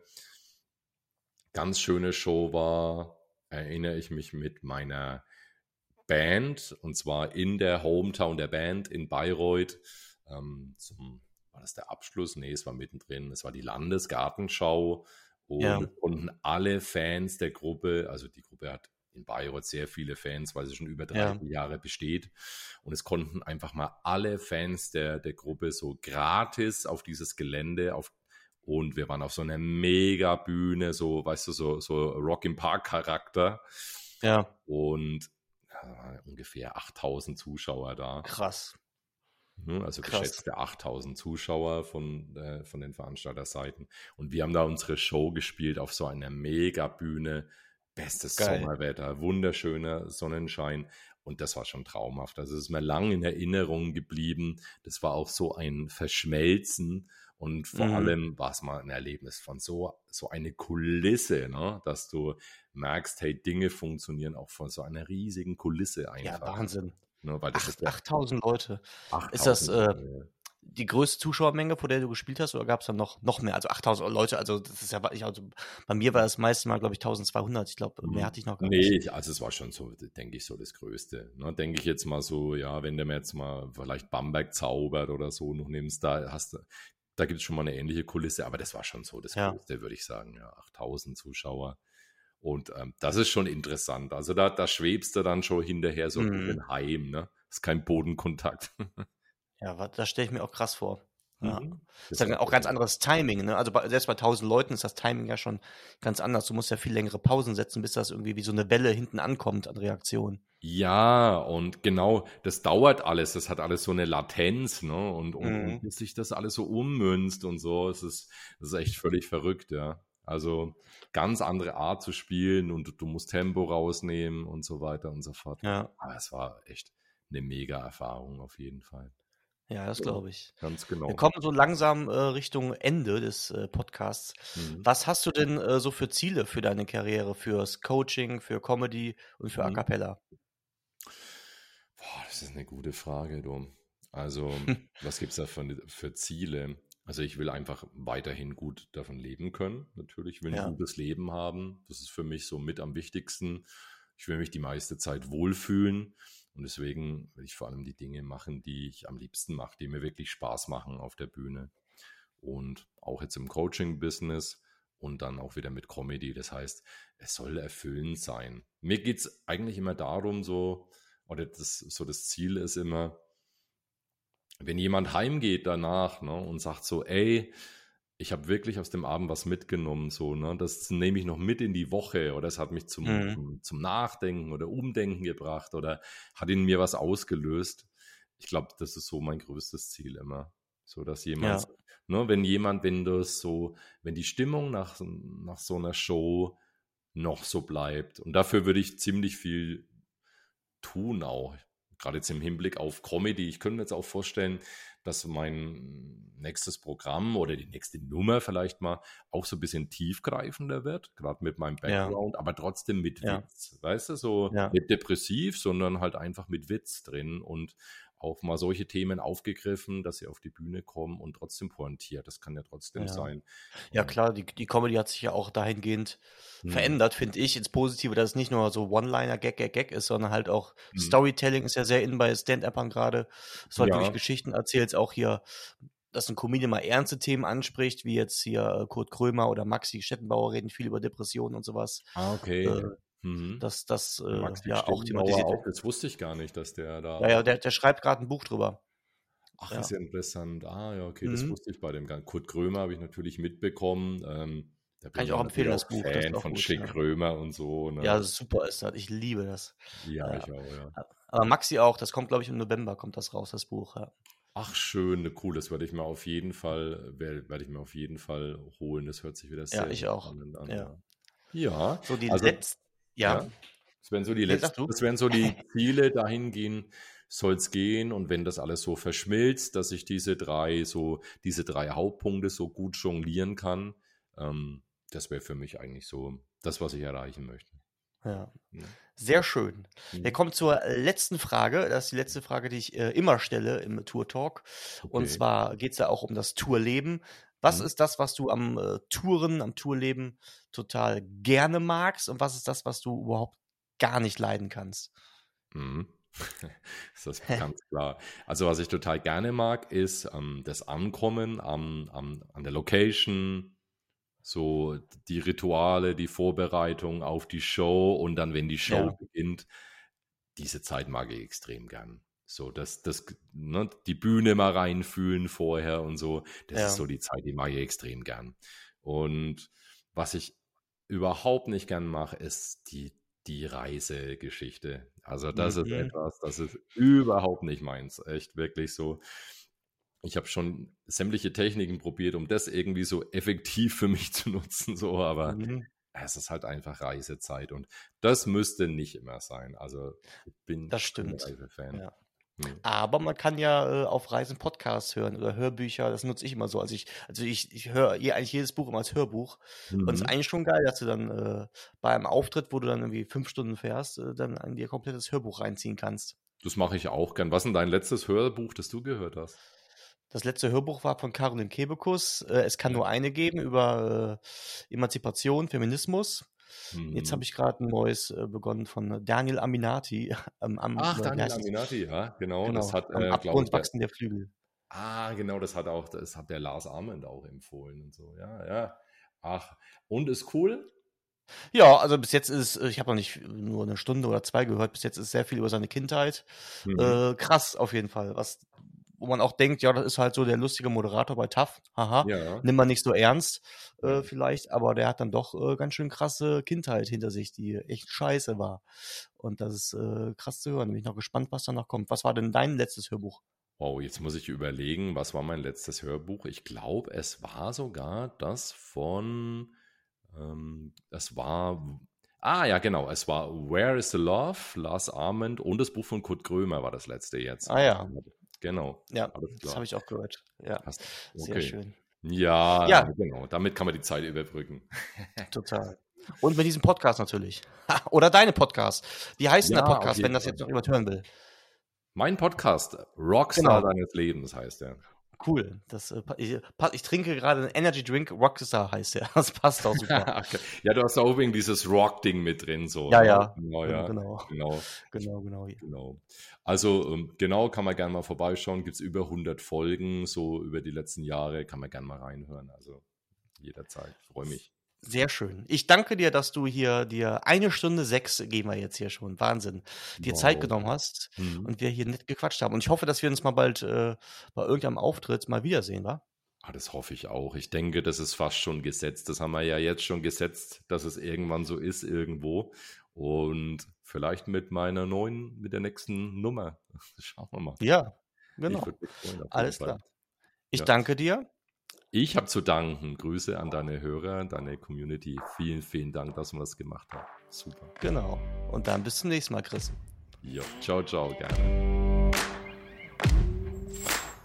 ganz schöne Show war, erinnere ich mich mit meiner Band, und zwar in der Hometown der Band in Bayreuth. Ähm, zum, war das der Abschluss? Nee, es war mittendrin. Es war die Landesgartenschau. Und Ja. es konnten alle Fans der Gruppe, also die Gruppe hat in Bayreuth sehr viele Fans, weil sie schon über dreißig Jahre besteht. Und es konnten einfach mal alle Fans der, der Gruppe so gratis auf dieses Gelände, auf, und wir waren auf so einer Mega-Bühne, so, weißt du, so, so Rock im Park-Charakter. Ja, Und ja, ungefähr achttausend Zuschauer da. krass. Ne, Also Krass. geschätzte achttausend Zuschauer von, äh, von den Veranstalterseiten. Und wir haben da unsere Show gespielt auf so einer Megabühne. Bestes Geil. Sommerwetter, wunderschöner Sonnenschein. Und das war schon traumhaft. Also es ist mir lang in Erinnerung geblieben. Das war auch so ein Verschmelzen. Und vor Mhm. allem war es mal ein Erlebnis von so, so eine Kulisse, ne? Dass du merkst, hey, Dinge funktionieren auch von so einer riesigen Kulisse Ja, einfach. Wahnsinn. Ne? Weil das Acht, ist ja achttausend Leute. Ist das achttausend. äh, die größte Zuschauermenge, vor der du gespielt hast, oder gab es dann noch, noch mehr? Also achttausend Leute, also das ist ja, ich, also bei mir war das meiste Mal, glaube ich, eintausendzweihundert. Ich glaube, mehr hatte ich noch gar Nee, nicht. ich- also es war schon so, denke ich, so das Größte. Ne? Denke ich jetzt mal so, ja, wenn du mir jetzt mal vielleicht Bamberg zaubert oder so noch nimmst, da hast du, da gibt es schon mal eine ähnliche Kulisse, aber das war schon so das Ja. Größte, würde ich sagen, ja, achttausend Zuschauer. Und ähm, das ist schon interessant. Also da, da schwebst du dann schon hinterher so ein Mhm. bisschen heim, ne? Ist kein Bodenkontakt. Ja, wa- das stelle ich mir auch krass vor. Ja. Mhm. Das ist dann auch ganz anderes Timing, ne? Also bei, selbst bei tausend Leuten ist das Timing ja schon ganz anders. Du musst ja viel längere Pausen setzen, bis das irgendwie wie so eine Welle hinten ankommt an Reaktionen. Ja, und genau, das dauert alles, das hat alles so eine Latenz, ne? Und, und, Mhm. und bis sich das alles so ummünzt und so, es ist, das ist echt völlig verrückt, ja. Also ganz andere Art zu spielen und du musst Tempo rausnehmen und so weiter und so fort. Ja, Aber es war echt eine Mega-Erfahrung auf jeden Fall. ja, das Ja, glaube ich. ganz Wir genau. kommen so langsam äh, Richtung Ende des äh, Podcasts. Mhm. Was hast du denn äh, so für Ziele für deine Karriere, fürs Coaching, für Comedy und für A Mhm. Cappella? Boah, das ist eine gute Frage, du. Also, was gibt es da für, für Ziele? Also, ich will einfach weiterhin gut davon leben können. Natürlich, ich will ein Ja. gutes Leben haben. Das ist für mich so mit am wichtigsten. Ich will mich die meiste Zeit wohlfühlen. Und deswegen will ich vor allem die Dinge machen, die ich am liebsten mache, die mir wirklich Spaß machen auf der Bühne. Und auch jetzt im Coaching-Business und dann auch wieder mit Comedy. Das heißt, es soll erfüllend sein. Mir geht es eigentlich immer darum, so, oder das, so das Ziel ist immer, wenn jemand heimgeht danach, ne, und sagt so, ey, ich habe wirklich aus dem Abend was mitgenommen, so, ne, das nehme ich noch mit in die Woche oder es hat mich zum, Mhm. zum, zum Nachdenken oder Umdenken gebracht oder hat in mir was ausgelöst. Ich glaube, das ist so mein größtes Ziel immer. So, dass jemand, Ja. ne, wenn jemand, wenn das so, wenn die Stimmung nach, nach so einer Show noch so bleibt. Und dafür würde ich ziemlich viel tun auch. Gerade jetzt im Hinblick auf Comedy. Ich könnte mir jetzt auch vorstellen, dass mein nächstes Programm oder die nächste Nummer vielleicht mal auch so ein bisschen tiefgreifender wird, gerade mit meinem Ja. Background, aber trotzdem mit Ja. Witz. Weißt du, so Ja. nicht depressiv, sondern halt einfach mit Witz drin und auch mal solche Themen aufgegriffen, dass sie auf die Bühne kommen und trotzdem pointiert. Das kann ja trotzdem Ja. sein. Ja, Und, klar, die, die Comedy hat sich ja auch dahingehend hm, verändert, finde ich, ins Positive, dass es nicht nur so One-Liner, Gag, Gag, Gag ist, sondern halt auch hm. Storytelling ist ja sehr in bei Stand-Upern gerade, dass du halt wirklich Ja, Geschichten erzählst, auch hier, dass ein Comedian mal ernste Themen anspricht, wie jetzt hier äh, Kurt Krömer oder Maxi Stettenbauer reden viel über Depressionen und sowas, ah, okay. äh, Mhm. dass das äh, Maxi ja auch Stettenbauer thematisiert auch, wird. das wusste ich gar nicht, dass der da Ja, ja, auch. der, der schreibt gerade ein Buch drüber. Ach, Ja. ist ja interessant. Ah, ja, okay, das Mhm. wusste ich bei dem Gang. Kurt Krömer habe ich natürlich mitbekommen. Ähm, da Kann bin ich ich auch natürlich empfehlen, auch das Buch, das ist Fan auch von gut, Schick ja. Krömer und so, Ja, ne? super ist das. Ich liebe das. Ja, Ja. ich auch, ja. Aber Maxi auch, das kommt, glaube ich, im November kommt das raus, das Buch. Ja, Ach, schön, ne, cool, das werde ich mir auf jeden Fall, werde werd ich mir auf jeden Fall holen. Das hört sich wieder ja sehr, ich sehr auch. spannend an, Ja. ja. Ja, So, die also, letzten, ja, ja, das wären so die nee, sag letzten, du. das wären so die Ziele, dahin gehen soll es gehen. Und wenn das alles so verschmilzt, dass ich diese drei, so, diese drei Hauptpunkte so gut jonglieren kann, ähm, das wäre für mich eigentlich so das, was ich erreichen möchte. Ja, Ja. sehr schön. Wir Mhm. kommen zur letzten Frage. Das ist die letzte Frage, die ich äh, immer stelle im Tour Talk. Und Okay. zwar geht es ja auch um das Tourleben. Was Mhm. ist das, was du am äh, Touren, am Tourleben total gerne magst? Und was ist das, was du überhaupt gar nicht leiden kannst? Mhm. Ist das ganz klar. Also, was ich total gerne mag, ist ähm, das Ankommen am, am, an der Location, so die Rituale, die Vorbereitung auf die Show und dann, wenn die Show Ja, beginnt, diese Zeit mag ich extrem gern. So, das, das, ne, die Bühne mal reinfühlen vorher und so, das ist ja, so die Zeit, die mag ich extrem gern. Und was ich überhaupt nicht gern mache, ist die, die Reisegeschichte. Also das ist mhm. etwas, das ist überhaupt nicht meins. Echt wirklich so. Ich habe schon sämtliche Techniken probiert, um das irgendwie so effektiv für mich zu nutzen, so, aber Mhm. es ist halt einfach Reisezeit und das müsste nicht immer sein. Also ich bin Das kein stimmt. Reisefan. Ja. Nee. Aber man kann ja äh, auf Reisen Podcasts hören oder Hörbücher, das nutze ich immer so. Also ich, also ich, ich höre je, eigentlich jedes Buch immer als Hörbuch. Und es ist Mhm. eigentlich schon geil, dass du dann äh, bei einem Auftritt, wo du dann irgendwie fünf Stunden fährst, äh, dann an dir komplettes Hörbuch reinziehen kannst. Das mache ich auch gern. Was ist denn dein letztes Hörbuch, das du gehört hast? Das letzte Hörbuch war von Caroline Kebekus. Äh, es kann Ja. nur eine geben über äh, Emanzipation, Feminismus. Jetzt habe Mhm. ich gerade ein neues äh, begonnen von Daniel Aminati. Am, am, Ach, äh, wie Daniel heißt das? Aminati, ja, genau. Das Genau, hat, am äh, glaube ich, Abgrund der, wachsen der Flügel. ah, genau, das hat auch, das hat der Lars Ament auch empfohlen und so. Ja, ja. Ach, und ist cool? Ja, also bis jetzt ist, äh, ich habe noch nicht nur eine Stunde oder zwei gehört, bis jetzt ist sehr viel über seine Kindheit. Mhm. Äh, krass auf jeden Fall. Was, wo man auch denkt, ja, das ist halt so der lustige Moderator bei T A F. Haha, Ja, nimm man nicht so ernst, äh, ja. vielleicht, aber der hat dann doch äh, ganz schön krasse Kindheit hinter sich, die echt scheiße war. Und das ist äh, krass zu hören. Bin ich noch gespannt, was da noch kommt. Was war denn dein letztes Hörbuch? Oh, jetzt muss ich überlegen, was war mein letztes Hörbuch? Ich glaube, es war sogar das von, ähm, das war, ah ja, genau, es war Where is the Love, Lars Ament und das Buch von Kurt Krömer war das letzte jetzt. Ah ja, Genau, ja, alles das habe klar. ich auch gehört. Ja, Hast, sehr okay. schön. Ja, Ja, genau, damit kann man die Zeit überbrücken. total. Und mit diesem Podcast natürlich. Ha, oder deine Podcast. Wie heißt denn der Ja, auf Podcast, wenn jeden das Fall. jetzt noch jemand hören will? Mein Podcast, Rockstar Genau, deines Lebens heißt er. cool. Das, äh, pa- ich, pa- ich trinke gerade einen Energy Drink, Rockstar heißt der. Das passt auch super. Okay. Ja, du hast auch wegen dieses Rock-Ding mit drin, so, Ja, ne? ja, Genau, gen- ja, genau, genau, genau, genau. genau. Also, ähm, genau, kann man gerne mal vorbeischauen. Gibt es über hundert Folgen, so über die letzten Jahre, kann man gerne mal reinhören. Also, jederzeit, freue mich. Sehr schön. Ich danke dir, dass du hier dir eine Stunde sechs, gehen wir jetzt hier schon, Wahnsinn, dir Zeit Wow. genommen hast Mhm. und wir hier nett gequatscht haben. Und ich hoffe, dass wir uns mal bald äh, bei irgendeinem Auftritt mal wiedersehen, wa? Ah, das hoffe ich auch. Ich denke, das ist fast schon gesetzt. Das haben wir ja jetzt schon gesetzt, dass es irgendwann so ist irgendwo. Und vielleicht mit meiner neuen, mit der nächsten Nummer. Schauen wir mal. Ja, Ich genau. würde mich freuen, auf jeden Alles Fall. klar. Ich Ja. danke dir. Ich habe zu danken. Grüße an deine Hörer, deine Community. Vielen, vielen Dank, dass wir das gemacht haben. Super. Genau. Und dann bis zum nächsten Mal, Chris. Ja, ciao, ciao, gerne.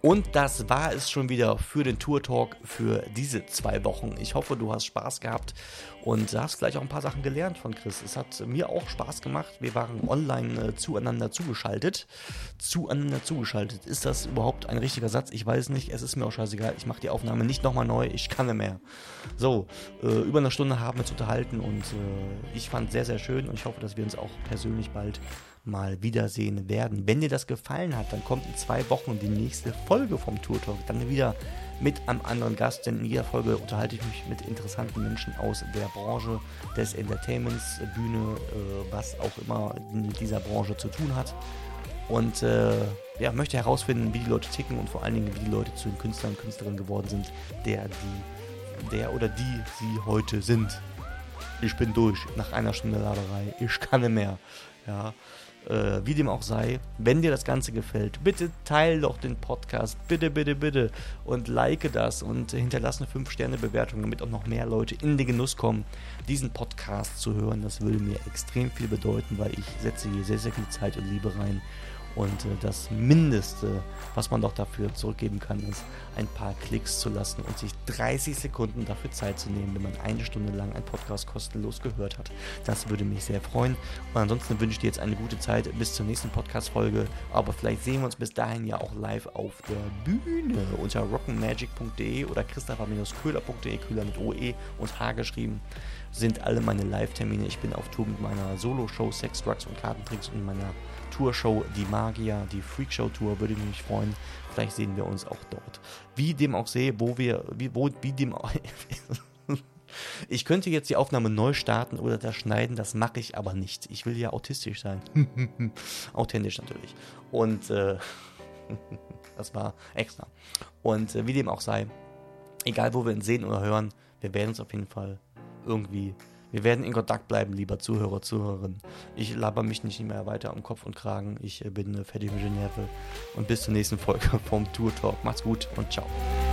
Und das war es schon wieder für den Tour Talk für diese zwei Wochen. Ich hoffe, du hast Spaß gehabt und hast gleich auch ein paar Sachen gelernt von Chris. Es hat mir auch Spaß gemacht. Wir waren online äh, zueinander zugeschaltet. Zueinander zugeschaltet. Ist das überhaupt ein richtiger Satz? Ich weiß nicht. Es ist mir auch scheißegal. Ich mache die Aufnahme nicht nochmal neu. Ich kann nicht mehr. So, äh, über eine Stunde haben wir uns unterhalten und äh, ich fand es sehr, sehr schön und ich hoffe, dass wir uns auch persönlich bald mal wiedersehen werden. Wenn dir das gefallen hat, dann kommt in zwei Wochen die nächste Folge vom Tour Talk. Dann wieder mit einem anderen Gast, denn in jeder Folge unterhalte ich mich mit interessanten Menschen aus der Branche des Entertainments, Bühne, äh, was auch immer mit dieser Branche zu tun hat. Und äh, ja, möchte herausfinden, wie die Leute ticken und vor allen Dingen, wie die Leute zu den Künstlern und Künstlerinnen geworden sind, der, die, der oder die sie heute sind. Ich bin durch nach einer Stunde Laberei. Ich kann nicht mehr. Ja. Äh, wie dem auch sei, wenn dir das Ganze gefällt, bitte teile doch den Podcast, bitte, bitte, bitte und like das und hinterlasse eine fünf Sterne Bewertung, damit auch noch mehr Leute in den Genuss kommen, diesen Podcast zu hören. Das würde mir extrem viel bedeuten, weil ich setze hier sehr, sehr viel Zeit und Liebe rein. Und äh, das Mindeste, was man doch dafür zurückgeben kann, ist, ein paar Klicks zu lassen und sich dreißig Sekunden dafür Zeit zu nehmen, wenn man eine Stunde lang einen Podcast kostenlos gehört hat. Das würde mich sehr freuen. Und ansonsten wünsche ich dir jetzt eine gute Zeit bis zur nächsten Podcast-Folge. Aber vielleicht sehen wir uns bis dahin ja auch live auf der Bühne unter rock'n'magic punkt de oder christopher köhler punkt de, Köhler mit O E und H geschrieben, sind alle meine Live-Termine. Ich bin auf Tour mit meiner Solo-Show Sex, Drugs und Kartentricks und meiner Tourshow Die Magier, die Freakshow-Tour, würde mich freuen. Vielleicht sehen wir uns auch dort. Wie dem auch sehe, wo wir, wie, wo, wie dem auch... Ich könnte jetzt die Aufnahme neu starten oder das schneiden, das mache ich aber nicht. Ich will ja autistisch sein. Authentisch natürlich. Und äh, das war extra. Und äh, wie dem auch sei, egal wo wir ihn sehen oder hören, wir werden uns auf jeden Fall irgendwie... Wir werden in Kontakt bleiben, lieber Zuhörer, Zuhörerinnen. Ich laber mich nicht mehr weiter um Kopf und Kragen. Ich bin fertig mit Geneve. Und bis zur nächsten Folge vom Tour Talk. Macht's gut und ciao.